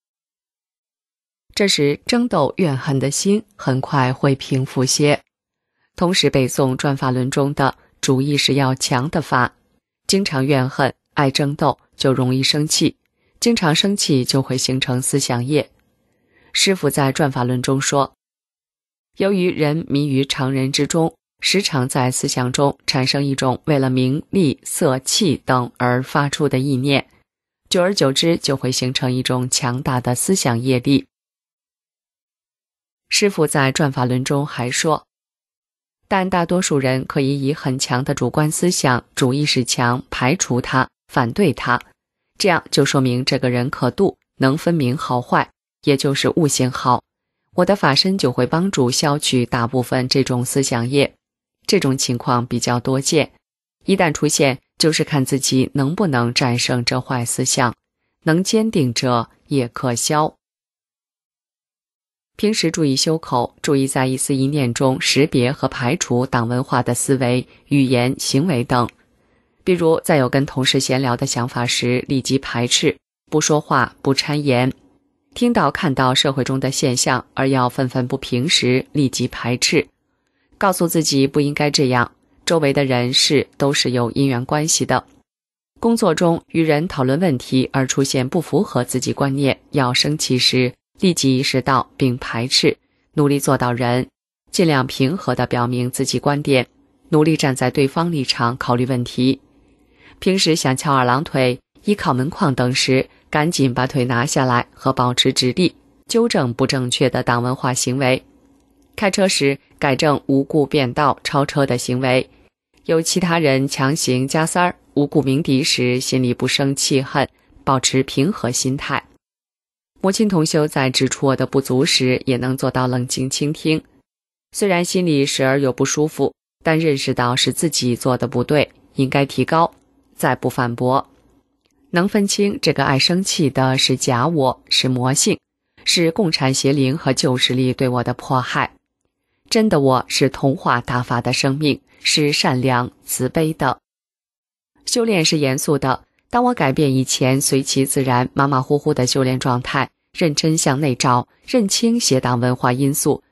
这时争斗怨恨的心很快会平复些。同时背诵转法轮中的主意识要强的法，经常怨恨爱争斗就容易生气，经常生气就会形成思想业。师父在转法轮中说，由于人迷于常人之中，时常在思想中产生一种为了名利色气等而发出的意念，久而久之就会形成一种强大的思想业力。师父在转法轮中还说，但大多数人可以以很强的主观思想、主意识强排除它、反对它，这样就说明这个人可度，能分明好坏，也就是悟性好。我的法身就会帮助消去大部分这种思想业。这种情况比较多见，一旦出现，就是看自己能不能战胜这坏思想，能坚定者也可消。平时注意修口，注意在一思一念中识别和排除党文化的思维、语言、行为等。比如在有跟同事闲聊的想法时，立即排斥，不说话，不掺言；听到看到社会中的现象而要愤愤不平时，立即排斥，告诉自己不应该这样，周围的人事都是有因缘关系的。工作中与人讨论问题而出现不符合自己观念，要生气时，立即意识到并排斥，努力做到人，尽量平和地表明自己观点，努力站在对方立场考虑问题。平时想翘二郎腿、依靠门框等时，赶紧把腿拿下来和保持直立，纠正不正确的党文化行为。开车时改正无故变道、超车的行为。有其他人强行加塞儿、无故鸣笛时，心里不生气恨，保持平和心态。母亲同修在指出我的不足时，也能做到冷静倾听。虽然心里时而有不舒服，但认识到是自己做的不对，应该提高，再不反驳。能分清这个爱生气的是假我，是魔性，是共产邪灵和旧势力对我的迫害。真的我是同化大法的生命，是善良慈悲的。修炼是严肃的，当我改变以前随其自然马马虎虎的修炼状态，认真向内找，认清邪党文化因素，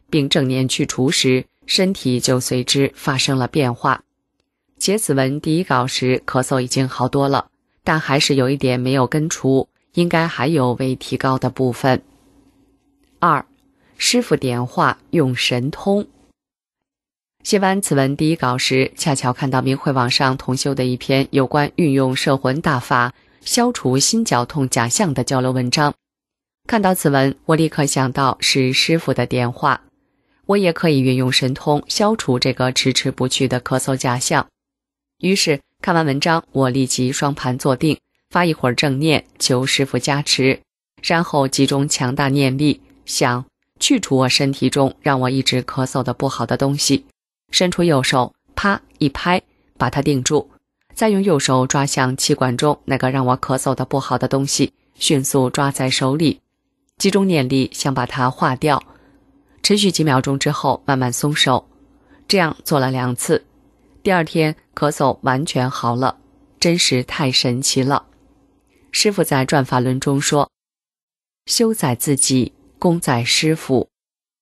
并正念去除时，身体就随之发生了变化。写此文第一稿时，咳嗽已经好多了，但还是有一点没有根除，应该还有未提高的部分。2. 师父点化用神通。写完此文第一稿时，恰巧看到明慧网上同修的一篇有关运用摄魂大法消除心绞痛假象的交流文章。看到此文，我立刻想到是师父的点化，我也可以运用神通消除这个迟迟不去的咳嗽假象。于是看完文章，我立即双盘坐定，发一会儿正念求师父加持，然后集中强大念力，想去除我身体中让我一直咳嗽的不好的东西，伸出右手，啪一拍，把它定住，再用右手抓向气管中那个让我咳嗽的不好的东西，迅速抓在手里，集中念力想把它化掉。持续几秒钟之后慢慢松手，这样做了2次。第二天咳嗽完全好了，真是太神奇了。师父在转法轮中说，修在自己，功在师父。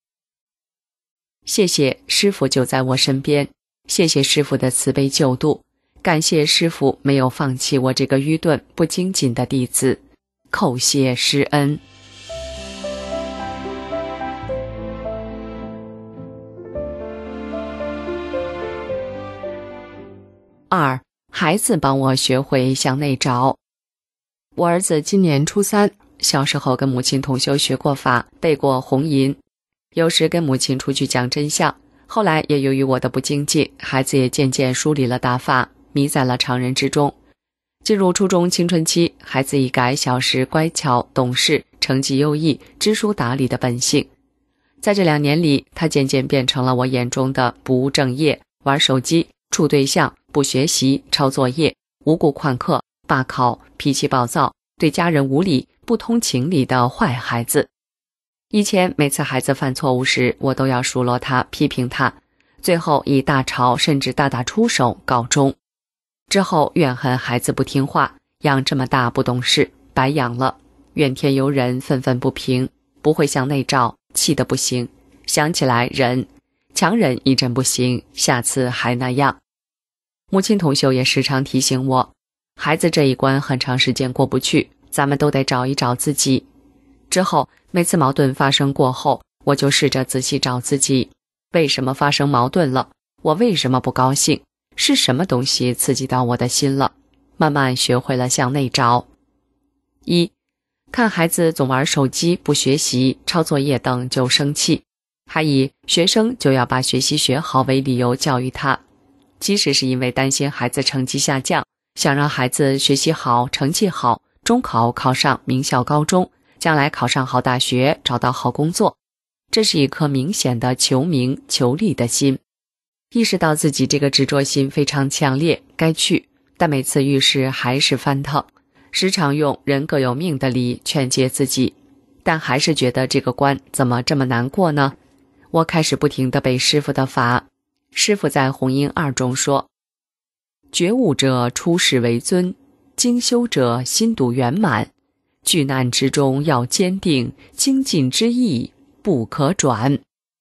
谢谢师父就在我身边，谢谢师父的慈悲救度，感谢师父没有放弃我这个愚钝不精进的弟子，叩谢师恩。2. 孩子帮我学会向内找。我儿子今年初3，小时候跟母亲同修学过法，背过红银，有时跟母亲出去讲真相，后来也由于我的不精进，孩子也渐渐疏离了大法，迷在了常人之中。进入初中青春期，孩子已改小时乖巧懂事，成绩优异，知书达理的本性。在这2年里，他渐渐变成了我眼中的不务正业、玩手机、处对象、不学习、抄作业、无故旷课、罢考、脾气暴躁、对家人无理、不通情理的坏孩子。以前每次孩子犯错误时，我都要数落他，批评他，最后以大吵甚至大打出手告终。之后怨恨孩子不听话，养这么大不懂事，白养了，怨天尤人，愤愤不平，不会向内照，气得不行，想起来忍，强忍一阵不行，下次还那样。母亲同修也时常提醒我，孩子这一关很长时间过不去，咱们都得找一找自己。之后每次矛盾发生过后，我就试着仔细找自己，为什么发生矛盾了？我为什么不高兴？是什么东西刺激到我的心了？慢慢学会了向内找。1. 看孩子总玩手机、不学习、抄作业等就生气，还以学生就要把学习学好为理由教育他。即使是因为担心孩子成绩下降，想让孩子学习好、成绩好，中考考上名校高中，将来考上好大学，找到好工作，这是一颗明显的求名求利的心。意识到自己这个执着心非常强烈，该去，但每次遇事还是翻腾，时常用人各有命的理劝诫自己，但还是觉得这个关怎么这么难过呢？我开始不停地背师父的法。师父在红音2中说，觉悟者出世为尊，精修者心笃圆满，巨难之中要坚定，精进之意不可转。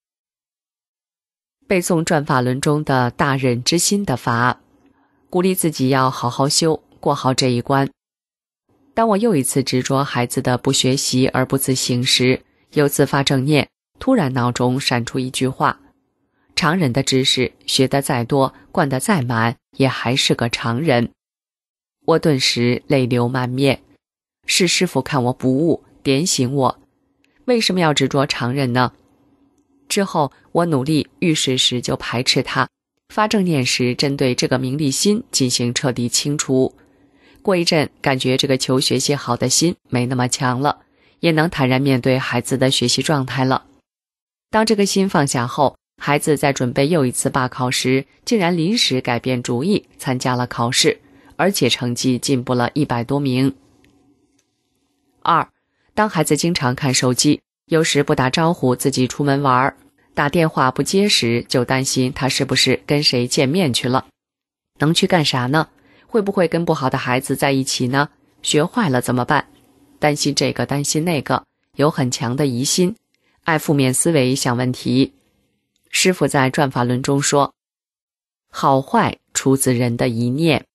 背诵转法轮中的大忍之心的法，鼓励自己要好好修，过好这一关。当我又一次执着孩子的不学习而不自省时，有次发正念，突然脑中闪出一句话，常人的知识学得再多，灌得再满，也还是个常人。我顿时泪流满面，是师父看我不悟，点醒我，为什么要执着常人呢？之后我努力遇事时就排斥它，发正念时针对这个名利心进行彻底清除。过一阵，感觉这个求学习好的心没那么强了，也能坦然面对孩子的学习状态了。当这个心放下后，孩子在准备又一次罢考时，竟然临时改变主意参加了考试，而且成绩进步了100多名。2. 当孩子经常看手机，有时不打招呼自己出门玩，打电话不接时，就担心他是不是跟谁见面去了，能去干啥呢？会不会跟不好的孩子在一起呢？学坏了怎么办？担心这个担心那个，有很强的疑心， 爱负面思维想问题。师父在转法轮中说，好坏出自人的一念。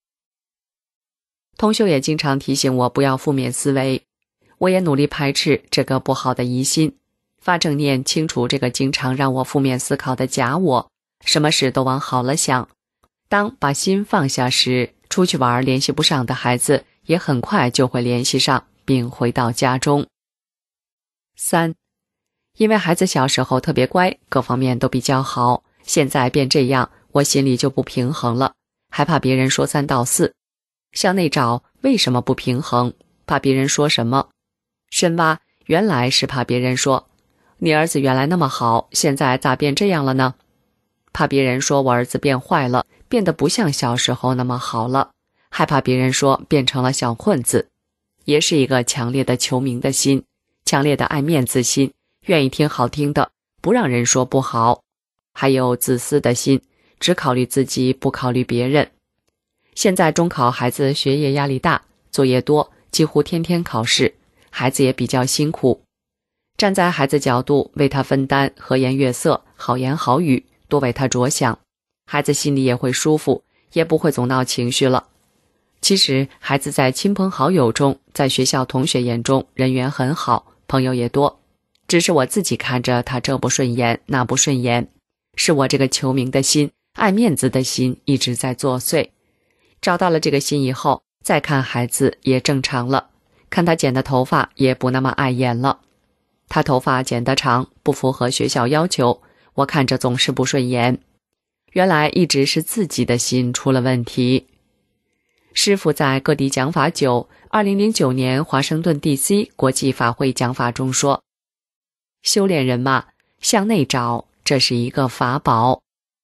同修也经常提醒我不要负面思维，我也努力排斥这个不好的疑心，发正念清除这个经常让我负面思考的假我，什么事都往好了想。当把心放下时，出去玩联系不上的孩子也很快就会联系上，并回到家中。3. 因为孩子小时候特别乖，各方面都比较好，现在变这样，我心里就不平衡了，害怕别人说三道四。向内找为什么不平衡，怕别人说什么。深挖，原来是怕别人说，你儿子原来那么好，现在咋变这样了呢？怕别人说我儿子变坏了，变得不像小时候那么好了，害怕别人说变成了小混子。也是一个强烈的求名的心，强烈的爱面子心，愿意听好听的，不让人说不好。还有自私的心，只考虑自己，不考虑别人。现在中考孩子学业压力大，作业多，几乎天天考试，孩子也比较辛苦。站在孩子角度，为他分担，和颜悦色，好言好语，多为他着想，孩子心里也会舒服，也不会总闹情绪了。其实孩子在亲朋好友中，在学校同学眼中人缘很好，朋友也多，只是我自己看着他这不顺眼那不顺眼，是我这个求名的心，爱面子的心一直在作祟。找到了这个心以后，再看孩子也正常了，看他剪的头发也不那么碍眼了。他头发剪得长，不符合学校要求，我看着总是不顺眼。原来一直是自己的心出了问题。师父在各地讲法9 2009年华盛顿 DC 国际法会讲法中说，修炼人嘛，向内找，这是一个法宝。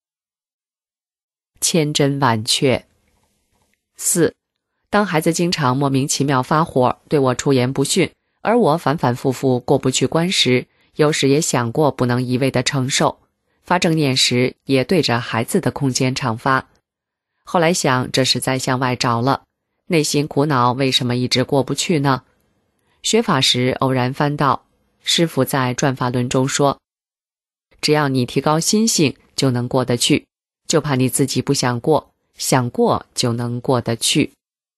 千真万确。4. 当孩子经常莫名其妙发火，对我出言不逊，而我反反复复过不去关时，有时也想过不能一味的承受，发正念时也对着孩子的空间常发。后来想，这是在向外找了，内心苦恼为什么一直过不去呢？学法时偶然翻到师父在转法轮中说，只要你提高心性就能过得去，就怕你自己不想过，想过就能过得去。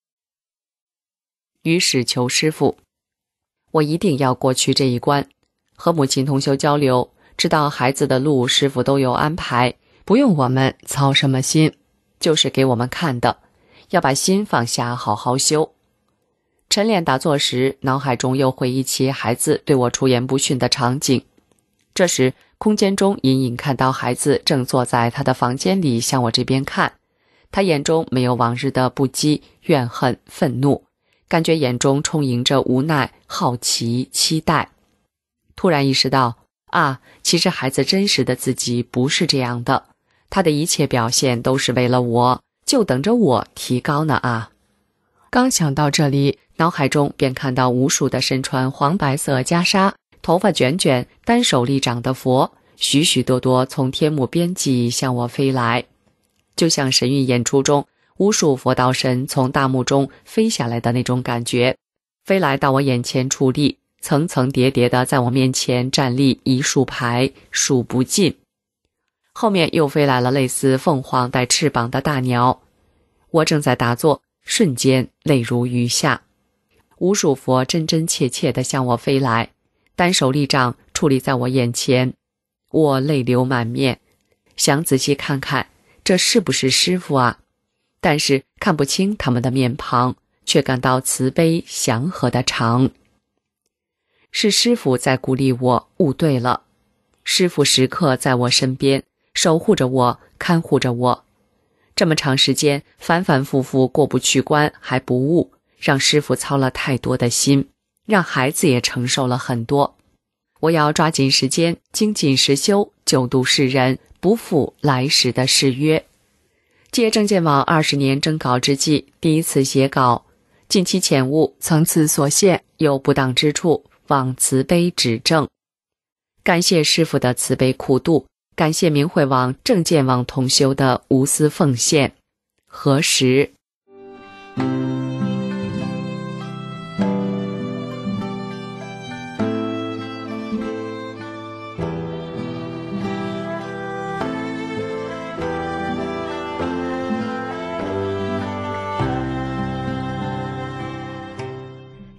于是求师父，我一定要过去这一关。和母亲同修交流，知道孩子的路师父都有安排，不用我们操什么心，就是给我们看的，要把心放下，好好修。晨练打坐时，脑海中又回忆起孩子对我出言不逊的场景。这时空间中隐隐看到孩子正坐在他的房间里向我这边看，他眼中没有往日的不羁、怨恨、愤怒，感觉眼中充盈着无奈、好奇、期待。突然意识到，其实孩子真实的自己不是这样的，他的一切表现都是为了我，就等着我提高呢啊！刚想到这里，脑海中便看到无数的身穿黄白色袈裟、头发卷卷、单手立掌的佛，许许多多从天幕边际向我飞来，就像神韵演出中无数佛道神从大幕中飞下来的那种感觉，飞来到我眼前矗立，层层叠叠地在我面前站立一数排，数不尽。后面又飞来了类似凤凰带翅膀的大鸟，我正在打坐，瞬间泪如雨下。无数佛真真切切地向我飞来，单手立掌矗立在我眼前，我泪流满面，想仔细看看这是不是师父啊？但是看不清他们的面庞，却感到慈悲祥和的常。是师父在鼓励我悟对了，师父时刻在我身边，守护着我，看护着我。这么长时间反反复复过不去关还不悟，让师父操了太多的心，让孩子也承受了很多。我要抓紧时间，精进实修，救度世人，不负来时的誓约。借正见网20年征稿之际，第一次写稿，近期浅悟，层次所限，有不当之处，望慈悲指正。感谢师父的慈悲苦度，感谢明慧网、正见网同修的无私奉献。何时？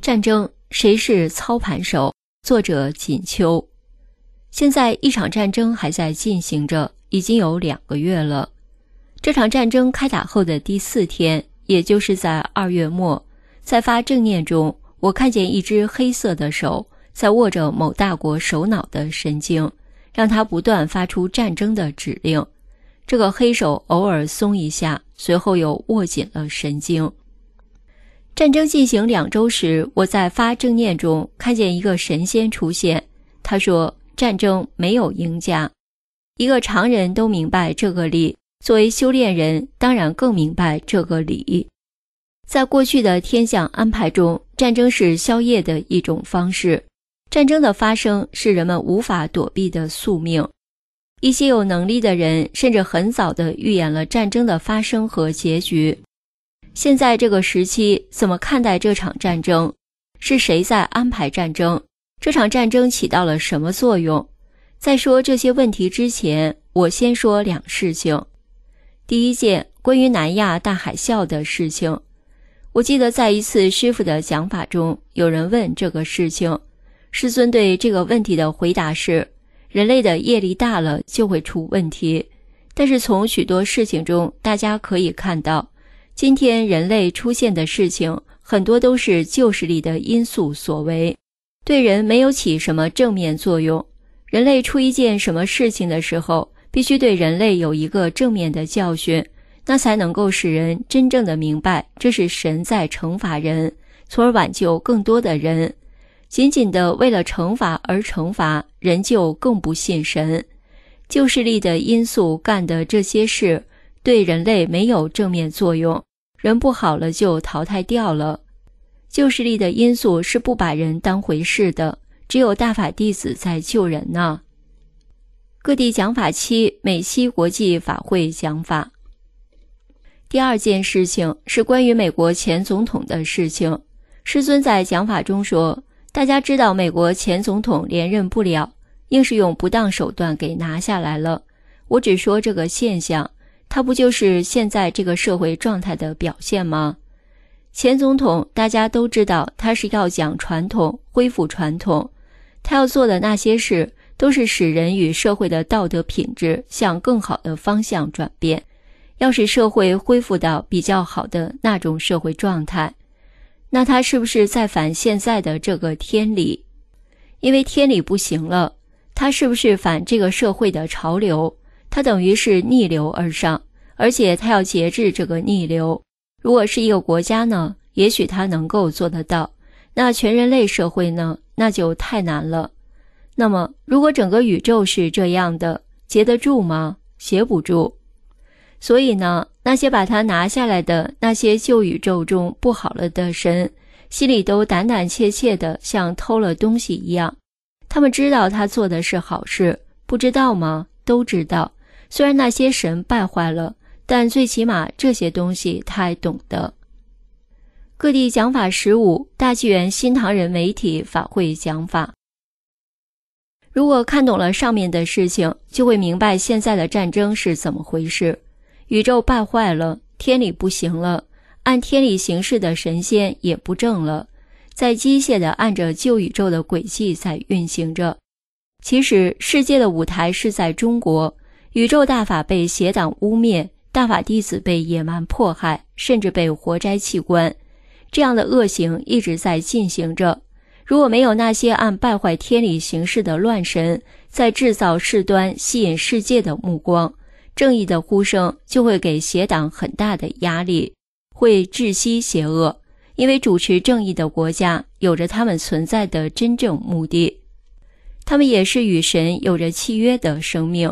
战争谁是操盘手？作者锦秋。现在一场战争还在进行着，已经有2个月了。这场战争开打后的第4天，也就是在2月末，在发正念中，我看见一只黑色的手在握着某大国首脑的神经，让他不断发出战争的指令。这个黑手偶尔松一下，随后又握紧了神经。战争进行2周时，我在发正念中看见一个神仙出现，他说战争没有赢家。一个常人都明白这个理，作为修炼人当然更明白这个理。在过去的天象安排中，战争是宵夜的一种方式，战争的发生是人们无法躲避的宿命。一些有能力的人甚至很早地预言了战争的发生和结局。现在这个时期怎么看待这场战争？是谁在安排战争？这场战争起到了什么作用？在说这些问题之前，我先说2事情。第一件，关于南亚大海啸的事情。我记得在一次师父的讲法中，有人问这个事情，师尊对这个问题的回答是，人类的业力大了就会出问题。但是从许多事情中，大家可以看到，今天人类出现的事情很多都是旧势力的因素所为，对人没有起什么正面作用。人类出一件什么事情的时候，必须对人类有一个正面的教训，那才能够使人真正的明白这是神在惩罚人，从而挽救更多的人。仅仅的为了惩罚而惩罚，人就更不信神。旧势力的因素干的这些事对人类没有正面作用，人不好了就淘汰掉了。旧势力的因素是不把人当回事的，只有大法弟子在救人呢。各地讲法期，美西国际法会讲法。第2件事情是关于美国前总统的事情。师尊在讲法中说，大家知道美国前总统连任不了，硬是用不当手段给拿下来了。我只说这个现象，它不就是现在这个社会状态的表现吗？前总统大家都知道，他是要讲传统，恢复传统。他要做的那些事，都是使人与社会的道德品质向更好的方向转变，要使社会恢复到比较好的那种社会状态。那他是不是在反现在的这个天理？因为天理不行了，他是不是反这个社会的潮流？他等于是逆流而上，而且他要节制这个逆流。如果是一个国家呢，也许他能够做得到，那全人类社会呢，那就太难了。那么如果整个宇宙是这样的，接得住吗？接不住。所以呢，那些把它拿下来的那些旧宇宙中不好了的神，心里都胆胆怯怯的，像偷了东西一样。他们知道他做的是好事，不知道吗？都知道。虽然那些神败坏了，但最起码这些东西他还懂得。各地讲法15，大纪元新唐人媒体法会讲法。如果看懂了上面的事情，就会明白现在的战争是怎么回事。宇宙败坏了，天理不行了，按天理行事的神仙也不正了，在机械地按着旧宇宙的轨迹在运行着。其实世界的舞台是在中国，宇宙大法被邪党污蔑，大法弟子被野蛮迫害，甚至被活摘器官，这样的恶行一直在进行着。如果没有那些按败坏天理行事的乱神在制造事端，吸引世界的目光，正义的呼声就会给邪党很大的压力，会窒息邪恶，因为主持正义的国家有着他们存在的真正目的，他们也是与神有着契约的生命。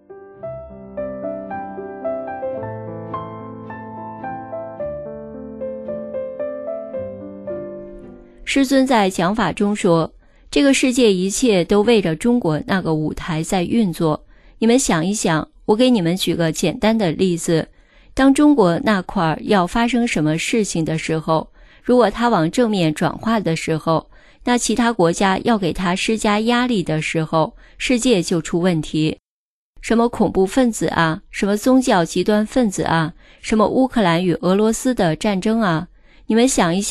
师尊在讲法中说，这个世界一切都为着中国那个舞台在运作。你们想一想，我给你们举个简单的例子，当中国那块要发生什么事情的时候，如果它往正面转化的时候，那其他国家要给它施加压力的时候，世界就出问题。什么恐怖分子啊，什么宗教极端分子啊，什么乌克兰与俄罗斯的战争啊，你们想一想，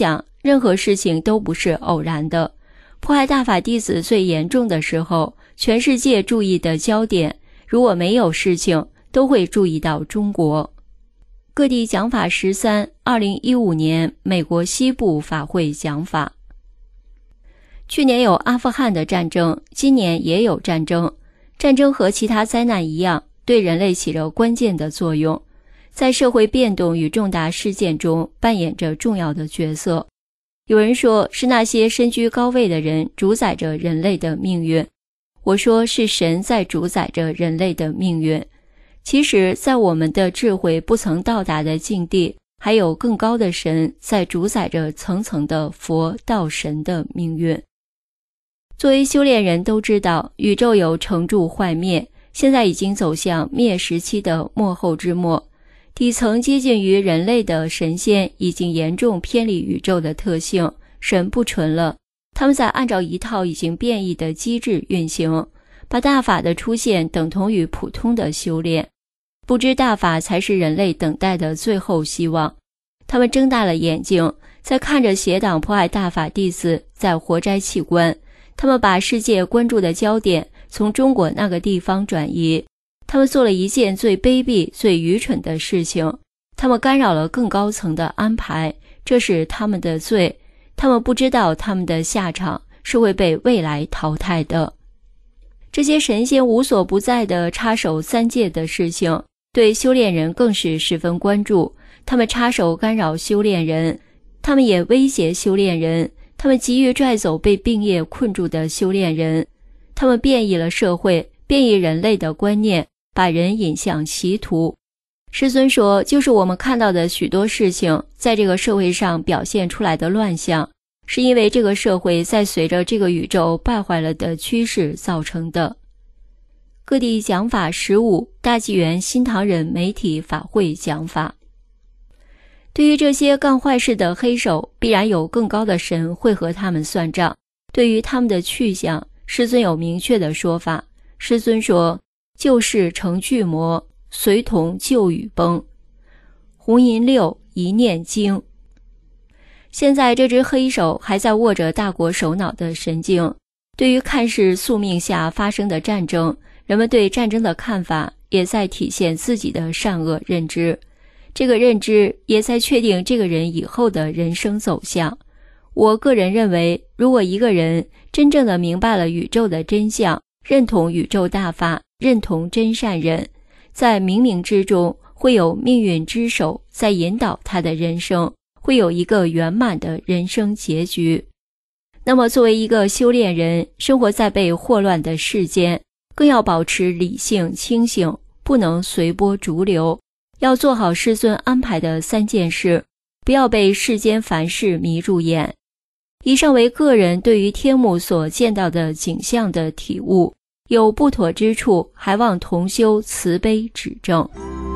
任何事情都不是偶然的。迫害大法弟子最严重的时候，全世界注意的焦点，如果没有事情，都会注意到中国。各地讲法13 2015年美国西部法会讲法。去年有阿富汗的战争，今年也有战争。战争和其他灾难一样，对人类起着关键的作用，在社会变动与重大事件中扮演着重要的角色。有人说是那些身居高位的人主宰着人类的命运，我说是神在主宰着人类的命运。其实在我们的智慧不曾到达的境地，还有更高的神在主宰着层层的佛道神的命运。作为修炼人都知道，宇宙有成住坏灭，现在已经走向灭时期的末后之末。底层接近于人类的神仙已经严重偏离宇宙的特性，神不纯了，他们在按照一套已经变异的机制运行，把大法的出现等同于普通的修炼，不知大法才是人类等待的最后希望。他们睁大了眼睛，在看着邪党迫害大法弟子，在活摘器官。他们把世界关注的焦点从中国那个地方转移，他们做了一件最卑鄙、最愚蠢的事情，他们干扰了更高层的安排，这是他们的罪。他们不知道他们的下场是会被未来淘汰的。这些神仙无所不在地插手三界的事情，对修炼人更是十分关注。他们插手干扰修炼人，他们也威胁修炼人，他们急于拽走被病业困住的修炼人，他们变异了社会，变异人类的观念，把人引向歧途。师尊说，就是我们看到的许多事情，在这个社会上表现出来的乱象，是因为这个社会在随着这个宇宙败坏了的趋势造成的。各地讲法15大纪元新唐人媒体法会讲法。对于这些干坏事的黑手，必然有更高的神会和他们算账。对于他们的去向，师尊有明确的说法。师尊说，旧事成巨魔，随同旧雨崩。红银6一念经。现在这只黑手还在握着大国首脑的神经。对于看似宿命下发生的战争，人们对战争的看法也在体现自己的善恶认知。这个认知也在确定这个人以后的人生走向。我个人认为，如果一个人真正的明白了宇宙的真相，认同宇宙大法，认同真善人，在冥冥之中会有命运之手在引导他的人生，会有一个圆满的人生结局。那么作为一个修炼人，生活在被祸乱的世间，更要保持理性清醒，不能随波逐流，要做好师尊安排的3件事，不要被世间凡事迷入眼。以上为个人对于天幕所见到的景象的体悟，有不妥之处，还望同修慈悲指正。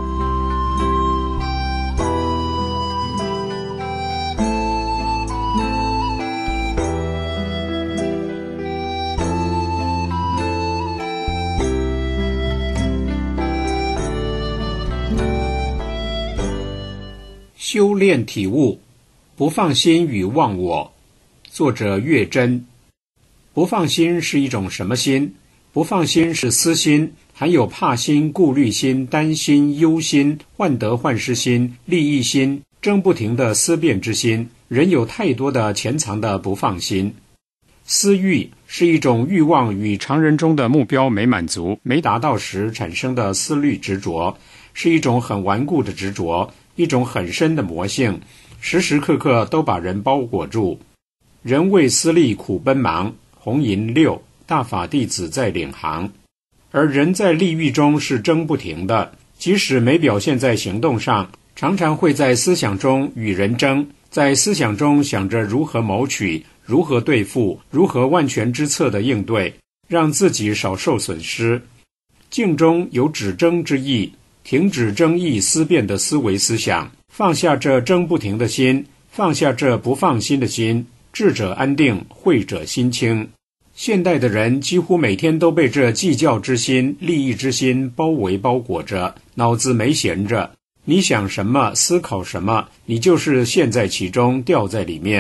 修炼体悟，不放心与忘我。作者月真。不放心是一种什么心？不放心是私心，含有怕心、顾虑心、担心、忧心、患得患失心、利益心、争不停的思辨之心。人有太多的潜藏的不放心。私欲是一种欲望与常人中的目标没满足、没达到时产生的思虑执着，是一种很顽固的执着，一种很深的魔性，时时刻刻都把人包裹住。人为私利苦奔忙，红银6大法弟子在领航。而人在利欲中是争不停的，即使没表现在行动上，常常会在思想中与人争，在思想中想着如何谋取，如何对付，如何万全之策的应对，让自己少受损失。静中有止争之意，停止争议思辨的思维思想，放下这争不停的心，放下这不放心的心，智者安定，慧者心清。现代的人几乎每天都被这计较之心、利益之心包围包裹着，脑子没闲着。你想什么，思考什么，你就是陷在其中，掉在里面。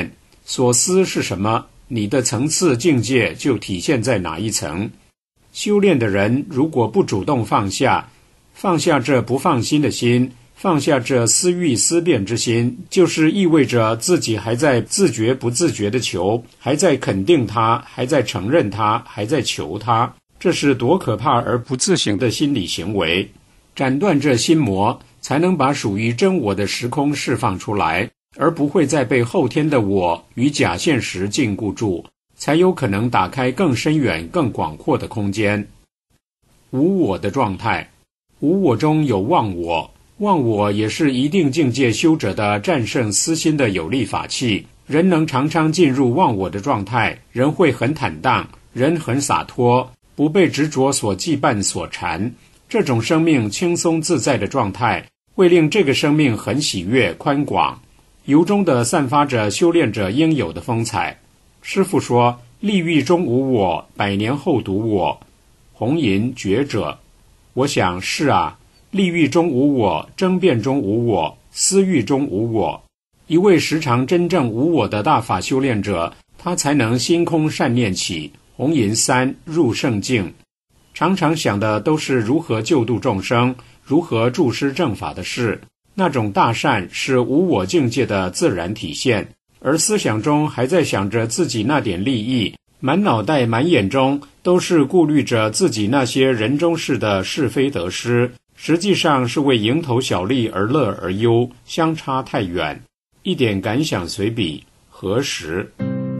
所思是什么，你的层次境界就体现在哪一层。修炼的人如果不主动放下这不放心的心，放下这思欲思辨之心，就是意味着自己还在自觉不自觉的求，还在肯定它，还在承认它，还在求它。这是多可怕而不自省的心理行为。斩断这心魔，才能把属于真我的时空释放出来，而不会再被后天的我与假现实禁锢住，才有可能打开更深远更广阔的空间。无我的状态，无我中有忘我，忘我也是一定境界修者的战胜私心的有力法器。人能常常进入忘我的状态，人会很坦荡，人很洒脱，不被执着所羁绊所缠。这种生命轻松自在的状态，会令这个生命很喜悦宽广，由衷地散发着修炼者应有的风采。师父说，立狱中无我，百年后独我。红吟觉者，我想是啊，立狱中无我，争辩中无我，私欲中无我。一位时常真正无我的大法修炼者，他才能心空善念起，红吟3入圣境。常常想的都是如何救度众生，如何助施正法的事。那种大善是无我境界的自然体现，而思想中还在想着自己那点利益，满脑袋满眼中都是顾虑着自己那些人中事的是非得失，实际上是为蝇头小利而乐而忧，相差太远。一点感想随笔，何时？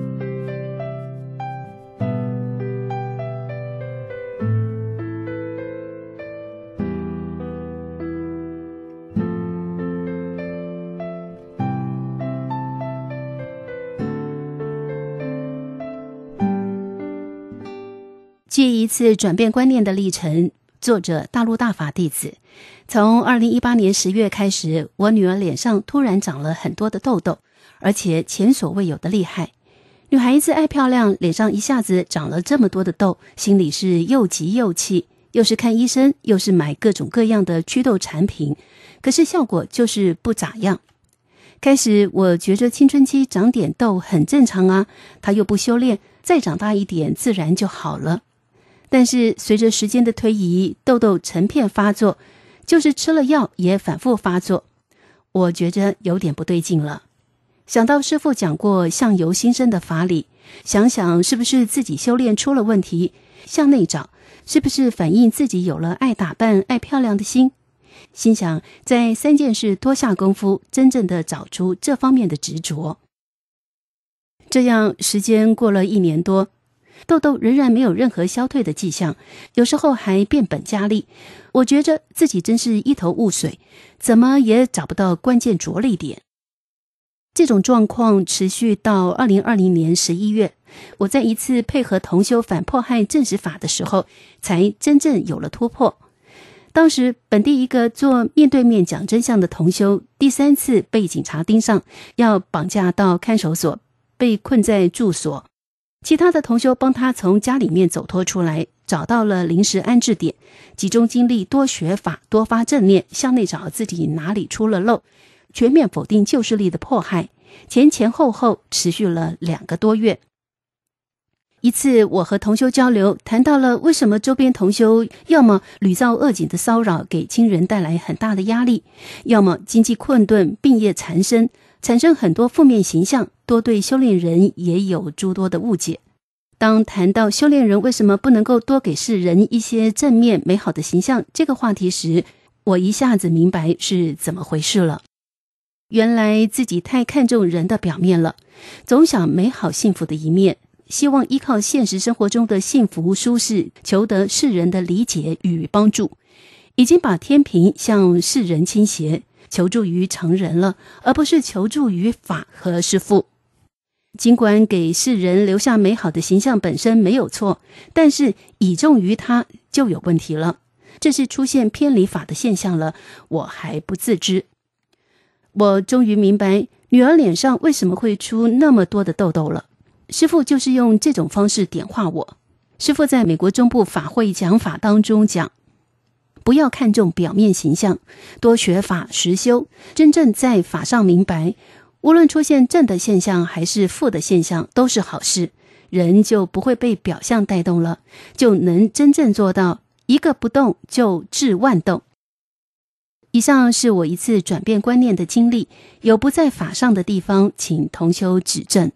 记一次转变观念的历程，作者大陆大法弟子。从2018年10月开始，我女儿脸上突然长了很多的痘痘，而且前所未有的厉害。女孩子爱漂亮，脸上一下子长了这么多的痘，心里是又急又气，又是看医生，又是买各种各样的祛痘产品，可是效果就是不咋样。开始我觉着青春期长点痘很正常啊，她又不修炼，再长大一点自然就好了。但是随着时间的推移，痘痘成片发作，就是吃了药也反复发作，我觉着有点不对劲了。想到师父讲过相由心生的法理，想想是不是自己修炼出了问题，向内找，是不是反映自己有了爱打扮爱漂亮的心。心想在3件事多下功夫，真正的找出这方面的执着。这样时间过了1年多，痘痘仍然没有任何消退的迹象，有时候还变本加厉。我觉着自己真是一头雾水，怎么也找不到关键着力点。这种状况持续到2020年11月，我在一次配合同修反迫害证实法的时候，才真正有了突破。当时本地一个做面对面讲真相的同修，第3次被警察盯上，要绑架到看守所，被困在住所。其他的同修帮他从家里面走脱出来，找到了临时安置点，集中精力多学法，多发正念，向内找自己哪里出了漏，全面否定旧势力的迫害，前后后持续了2个多月。一次我和同修交流，谈到了为什么周边同修要么屡遭恶警的骚扰，给亲人带来很大的压力，要么经济困顿，病业缠身，产生很多负面形象，多对修炼人也有诸多的误解。当谈到修炼人为什么不能够多给世人一些正面美好的形象这个话题时，我一下子明白是怎么回事了。原来自己太看重人的表面了，总想美好幸福的一面，希望依靠现实生活中的幸福舒适，求得世人的理解与帮助，已经把天平向世人倾斜，求助于常人了，而不是求助于法和师父。尽管给世人留下美好的形象本身没有错，但是倚重于他就有问题了，这是出现偏离法的现象了，我还不自知。我终于明白女儿脸上为什么会出那么多的痘痘了，师父就是用这种方式点化我。师父在美国中部法会讲法当中讲，不要看重表面形象，多学法实修，真正在法上明白， 无论出现正的现象还是负的现象，都是好事，人就不会被表象带动了，就能真正做到一个不动就治万动。以上是我一次转变观念的经历，有不在法上的地方，请同修指正。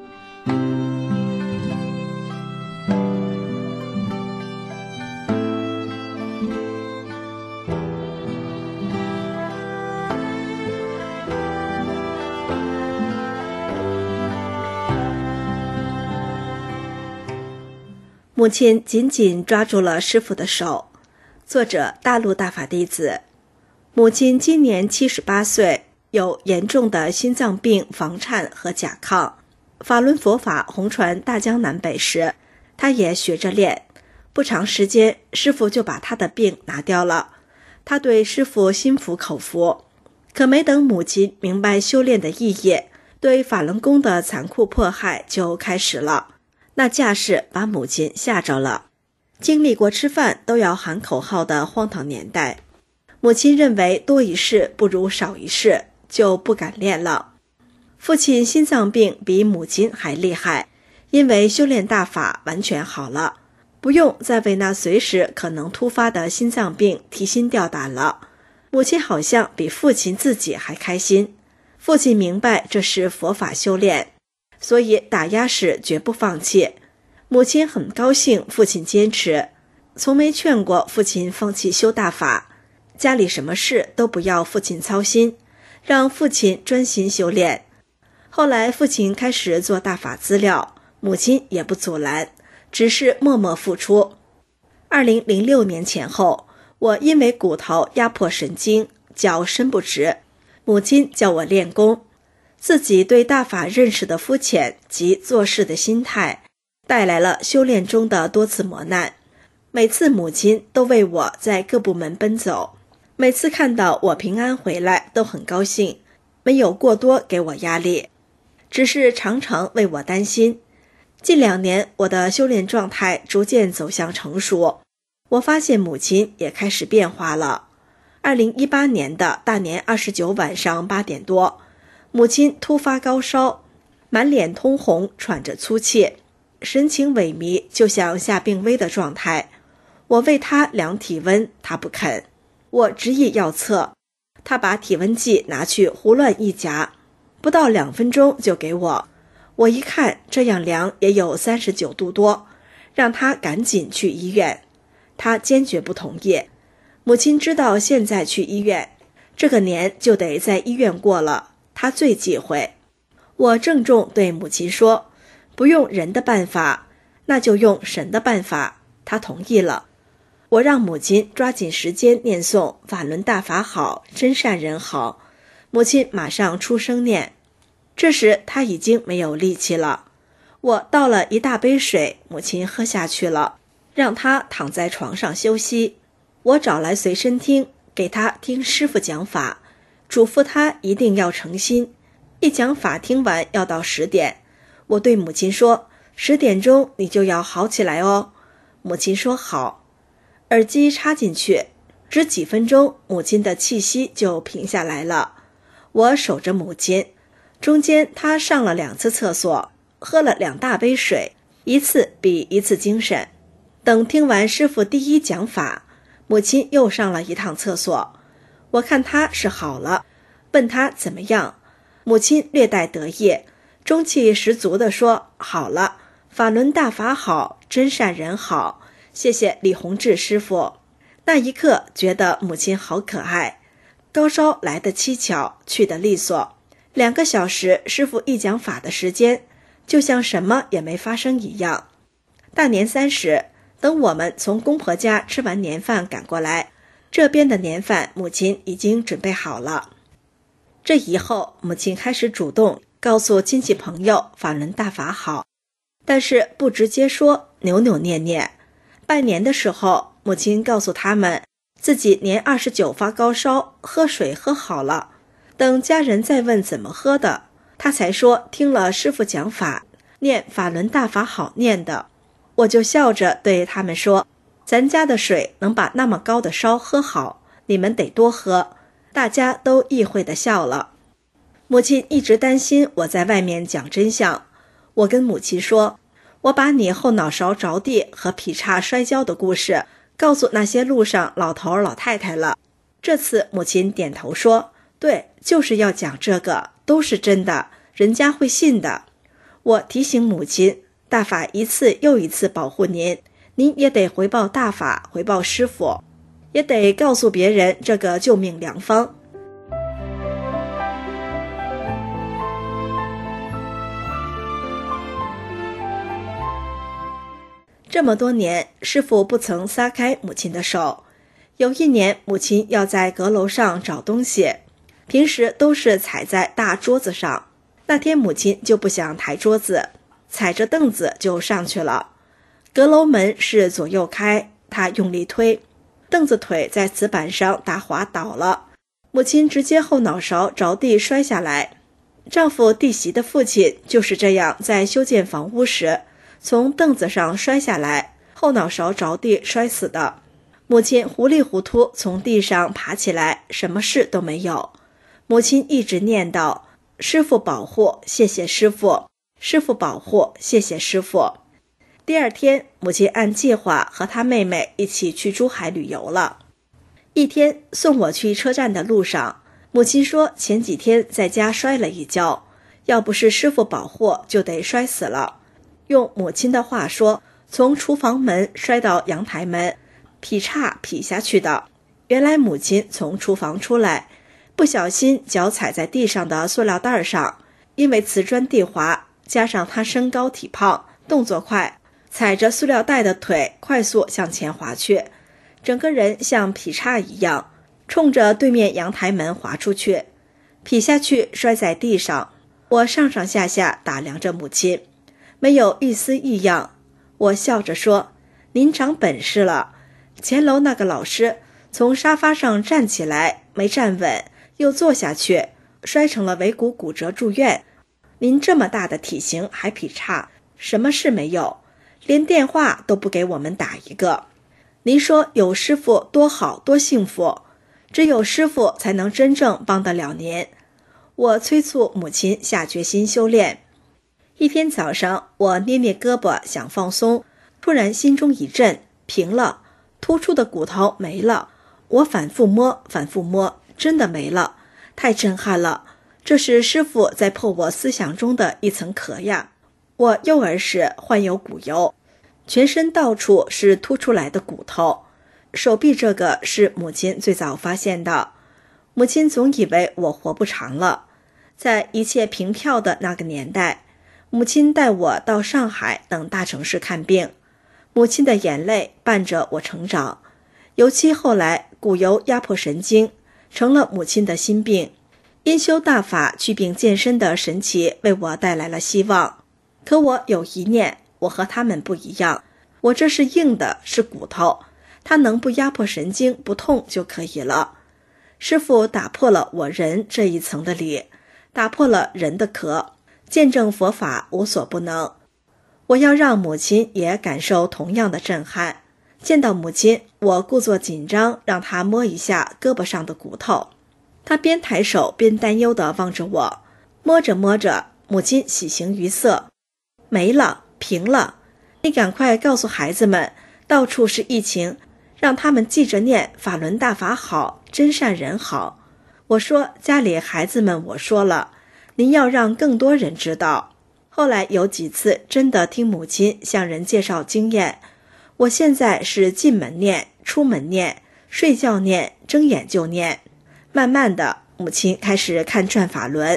母亲紧紧抓住了师父的手。作者：大陆大法弟子。母亲今年78岁，有严重的心脏病、房颤和甲亢。法轮佛法红传大江南北时，她也学着练。不长时间，师父就把她的病拿掉了。她对师父心服口服。可没等母亲明白修炼的意义，对法轮功的残酷迫害就开始了。那架势把母亲吓着了。经历过吃饭都要喊口号的荒唐年代，母亲认为多一事不如少一事，就不敢练了。父亲心脏病比母亲还厉害，因为修炼大法完全好了，不用再为那随时可能突发的心脏病提心吊胆了。母亲好像比父亲自己还开心。父亲明白这是佛法修炼，所以打压时绝不放弃。母亲很高兴父亲坚持，从没劝过父亲放弃修大法。家里什么事都不要父亲操心，让父亲专心修炼。后来父亲开始做大法资料，母亲也不阻拦，只是默默付出。2006年前后，我因为骨头压迫神经，脚伸不直，母亲叫我练功。自己对大法认识的肤浅及做事的心态，带来了修炼中的多次磨难。每次母亲都为我在各部门奔走，每次看到我平安回来都很高兴，没有过多给我压力，只是常常为我担心。近2年，我的修炼状态逐渐走向成熟，我发现母亲也开始变化了。2018年的大年29晚上8点多，母亲突发高烧，满脸通红，喘着粗气，神情萎靡，就像下病危的状态。我为她量体温，她不肯。我执意要测，她把体温计拿去胡乱一夹，不到2分钟就给我。我一看这样量也有39度多，让她赶紧去医院。她坚决不同意。母亲知道现在去医院，这个年就得在医院过了，她最忌讳。我郑重对母亲说，不用人的办法，那就用神的办法。她同意了。我让母亲抓紧时间念诵法轮大法好，真善人好。母亲马上出声念。这时她已经没有力气了。我倒了一大杯水，母亲喝下去了，让她躺在床上休息。我找来随身听，给她听师父讲法，嘱咐她一定要诚心。一讲法听完要到10点，我对母亲说，10点钟你就要好起来哦。母亲说好。耳机插进去，只几分钟，母亲的气息就平下来了。我守着母亲，中间她上了2次厕所，喝了2大杯水，一次比一次精神。等听完师父第1讲法，母亲又上了1趟厕所。我看她是好了，问她怎么样，母亲略带得意，中气十足地说，好了，法轮大法好，真善人好，谢谢李洪志师傅。那一刻觉得母亲好可爱。高烧来得蹊跷，去得利索，2个小时师傅一讲法的时间，就像什么也没发生一样。大年30，等我们从公婆家吃完年饭赶过来，这边的年饭母亲已经准备好了。这以后母亲开始主动告诉亲戚朋友法轮大法好，但是不直接说，扭扭捏捏。拜年的时候，母亲告诉他们自己年29发高烧，喝水喝好了。等家人再问怎么喝的，他才说听了师父讲法，念法轮大法好念的。我就笑着对他们说，咱家的水能把那么高的烧喝好，你们得多喝。大家都意会地笑了。 母亲一直担心我在外面讲真相。我跟母亲说，我把你后脑勺着地和劈叉摔跤的故事告诉那些路上老头老太太了。这次母亲点头说，对，就是要讲这个，都是真的，人家会信的。我提醒母亲，大法一次又一次保护您，您也得回报大法，回报师父，也得告诉别人这个救命良方。这么多年，师父不曾撒开母亲的手。有一年，母亲要在阁楼上找东西，平时都是踩在大桌子上，那天母亲就不想抬桌子，踩着凳子就上去了。阁楼门是左右开，她用力推，凳子腿在瓷板上打滑倒了，母亲直接后脑勺着地摔下来。丈夫弟媳的父亲就是这样在修建房屋时从凳子上摔下来，后脑勺着地摔死的。母亲糊里糊涂从地上爬起来，什么事都没有。母亲一直念叨，师父保护，谢谢师父，师父保护，谢谢师父。第二天，母亲按计划和她妹妹一起去珠海旅游了。一天送我去车站的路上，母亲说前几天在家摔了一跤，要不是师父保护就得摔死了。用母亲的话说，从厨房门摔到阳台门，劈叉劈下去的。原来母亲从厨房出来，不小心脚踩在地上的塑料袋上，因为瓷砖地滑，加上她身高体胖，动作快，踩着塑料袋的腿快速向前滑去，整个人像劈叉一样，冲着对面阳台门滑出去，劈下去摔在地上。我上上下下打量着母亲，没有一丝异样。我笑着说，您长本事了。前楼那个老师从沙发上站起来，没站稳，又坐下去，摔成了尾骨骨折住院。您这么大的体型还劈叉，什么事没有，连电话都不给我们打一个。您说有师父多好多幸福，只有师父才能真正帮得了您。我催促母亲下决心修炼。一天早上，我捏捏胳膊想放松，突然心中一震，平了，突出的骨头没了。我反复摸，真的没了，太震撼了。这是师父在破我思想中的一层壳呀。我幼儿时患有骨疣，全身到处是凸出来的骨头，手臂这个是母亲最早发现的。母亲总以为我活不长了。在一切平票的那个年代，母亲带我到上海等大城市看病，母亲的眼泪伴着我成长。尤其后来骨疣压迫神经，成了母亲的心病。因修大法祛病健身的神奇为我带来了希望。可我有一念，我和他们不一样，我这是硬的，是骨头，它能不压迫神经不痛就可以了。师父打破了我人这一层的理，打破了人的壳，见证佛法无所不能。我要让母亲也感受同样的震撼。见到母亲，我故作紧张，让她摸一下胳膊上的骨头。她边抬手边担忧地望着我，摸着摸着，母亲喜形于色，没了，平了。你赶快告诉孩子们，到处是疫情，让他们记着念法轮大法好，真善人好。我说家里孩子们我说了，您要让更多人知道。后来有几次真的听母亲向人介绍经验。我现在是进门念，出门念，睡觉念，睁眼就念。慢慢的，母亲开始看转法轮。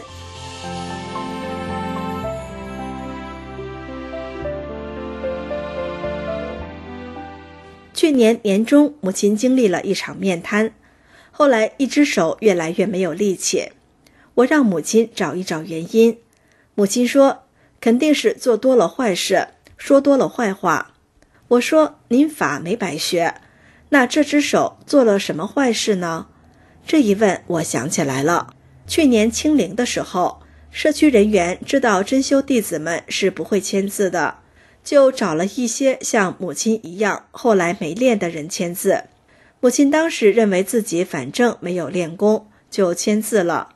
去年年中，母亲经历了一场面瘫，后来一只手越来越没有力气。我让母亲找一找原因，母亲说肯定是做多了坏事，说多了坏话。我说您法没白学，那这只手做了什么坏事呢？这一问我想起来了，去年清零的时候，社区人员知道真修弟子们是不会签字的，就找了一些像母亲一样后来没练的人签字。母亲当时认为自己反正没有练功，就签字了。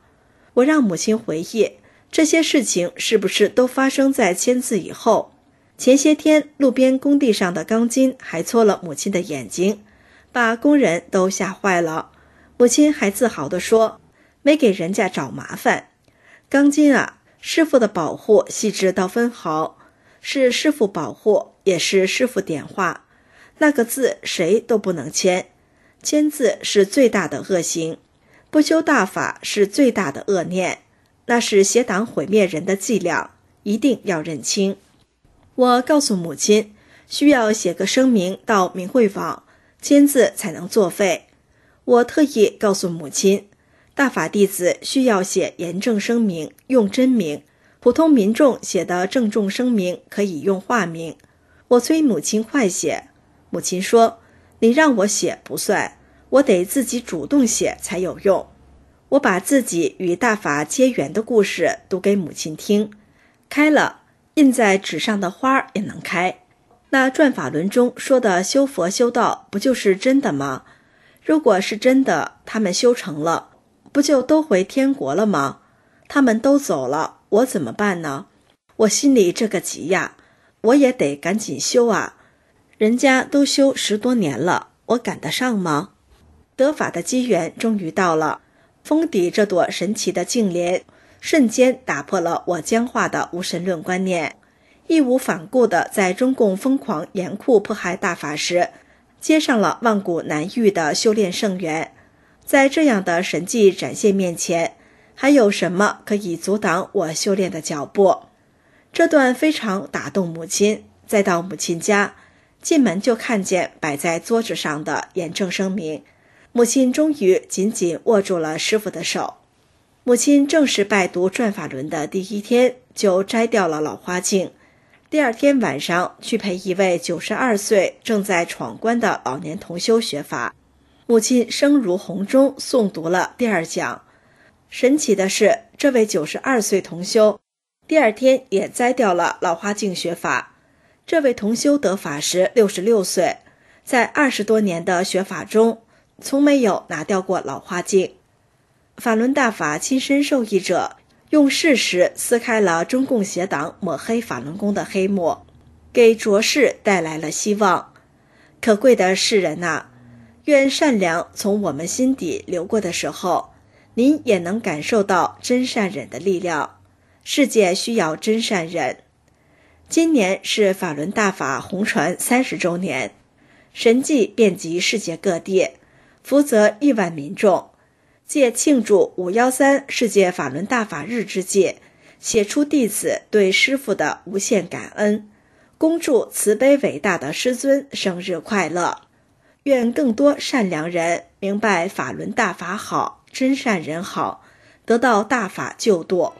我让母亲回忆，这些事情是不是都发生在签字以后？前些天路边工地上的钢筋还戳了母亲的眼睛，把工人都吓坏了。母亲还自豪地说，没给人家找麻烦。钢筋啊，师傅的保护细致到分毫，是师傅保护，也是师傅点化。那个字谁都不能签，签字是最大的恶行，不修大法是最大的恶念，那是邪党毁灭人的伎俩，一定要认清。我告诉母亲，需要写个声明到明慧网，签字才能作废。我特意告诉母亲，大法弟子需要写严正声明，用真名，普通民众写的郑重声明可以用化名。我催母亲快写，母亲说，你让我写不算，我得自己主动写才有用。我把自己与大法结缘的故事读给母亲听，开了印在纸上的花也能开。那转法轮中说的修佛修道不就是真的吗？如果是真的，他们修成了，不就都回天国了吗？他们都走了，我怎么办呢？我心里这个急呀，我也得赶紧修啊。人家都修10多年了，我赶得上吗？得法的机缘终于到了，封底这朵神奇的净莲瞬间打破了我僵化的无神论观念，义无反顾地在中共疯狂严酷迫害大法时，接上了万古难遇的修炼圣缘。在这样的神迹展现面前，还有什么可以阻挡我修炼的脚步？这段非常打动母亲。再到母亲家，进门就看见摆在桌子上的严正声明，母亲终于紧紧握住了师父的手。母亲正式拜读转法轮的第一天，就摘掉了老花镜。第二天晚上去陪一位92岁正在闯关的老年同修学法，母亲声如洪钟诵读了第2讲。神奇的是，这位92岁同修第二天也摘掉了老花镜学法。这位同修得法时66岁，在20多年的学法中从没有拿掉过老花镜。法轮大法亲身受益者用事实撕开了中共邪党抹黑法轮功的黑幕，给浊世带来了希望。可贵的世人啊，愿善良从我们心底流过的时候，您也能感受到真善忍的力量。世界需要真善忍。今年是法轮大法红传30周年，神迹遍及世界各地，福泽亿万民众。借庆祝513世界法轮大法日之际，写出弟子对师父的无限感恩，恭祝慈悲伟大的师尊生日快乐。愿更多善良人明白法轮大法好，真善人好，得到大法救度。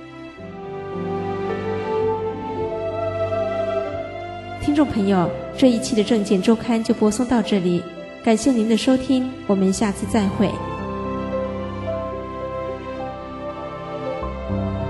听众朋友，这一期的正见周刊就播送到这里，感谢您的收听，我们下次再会。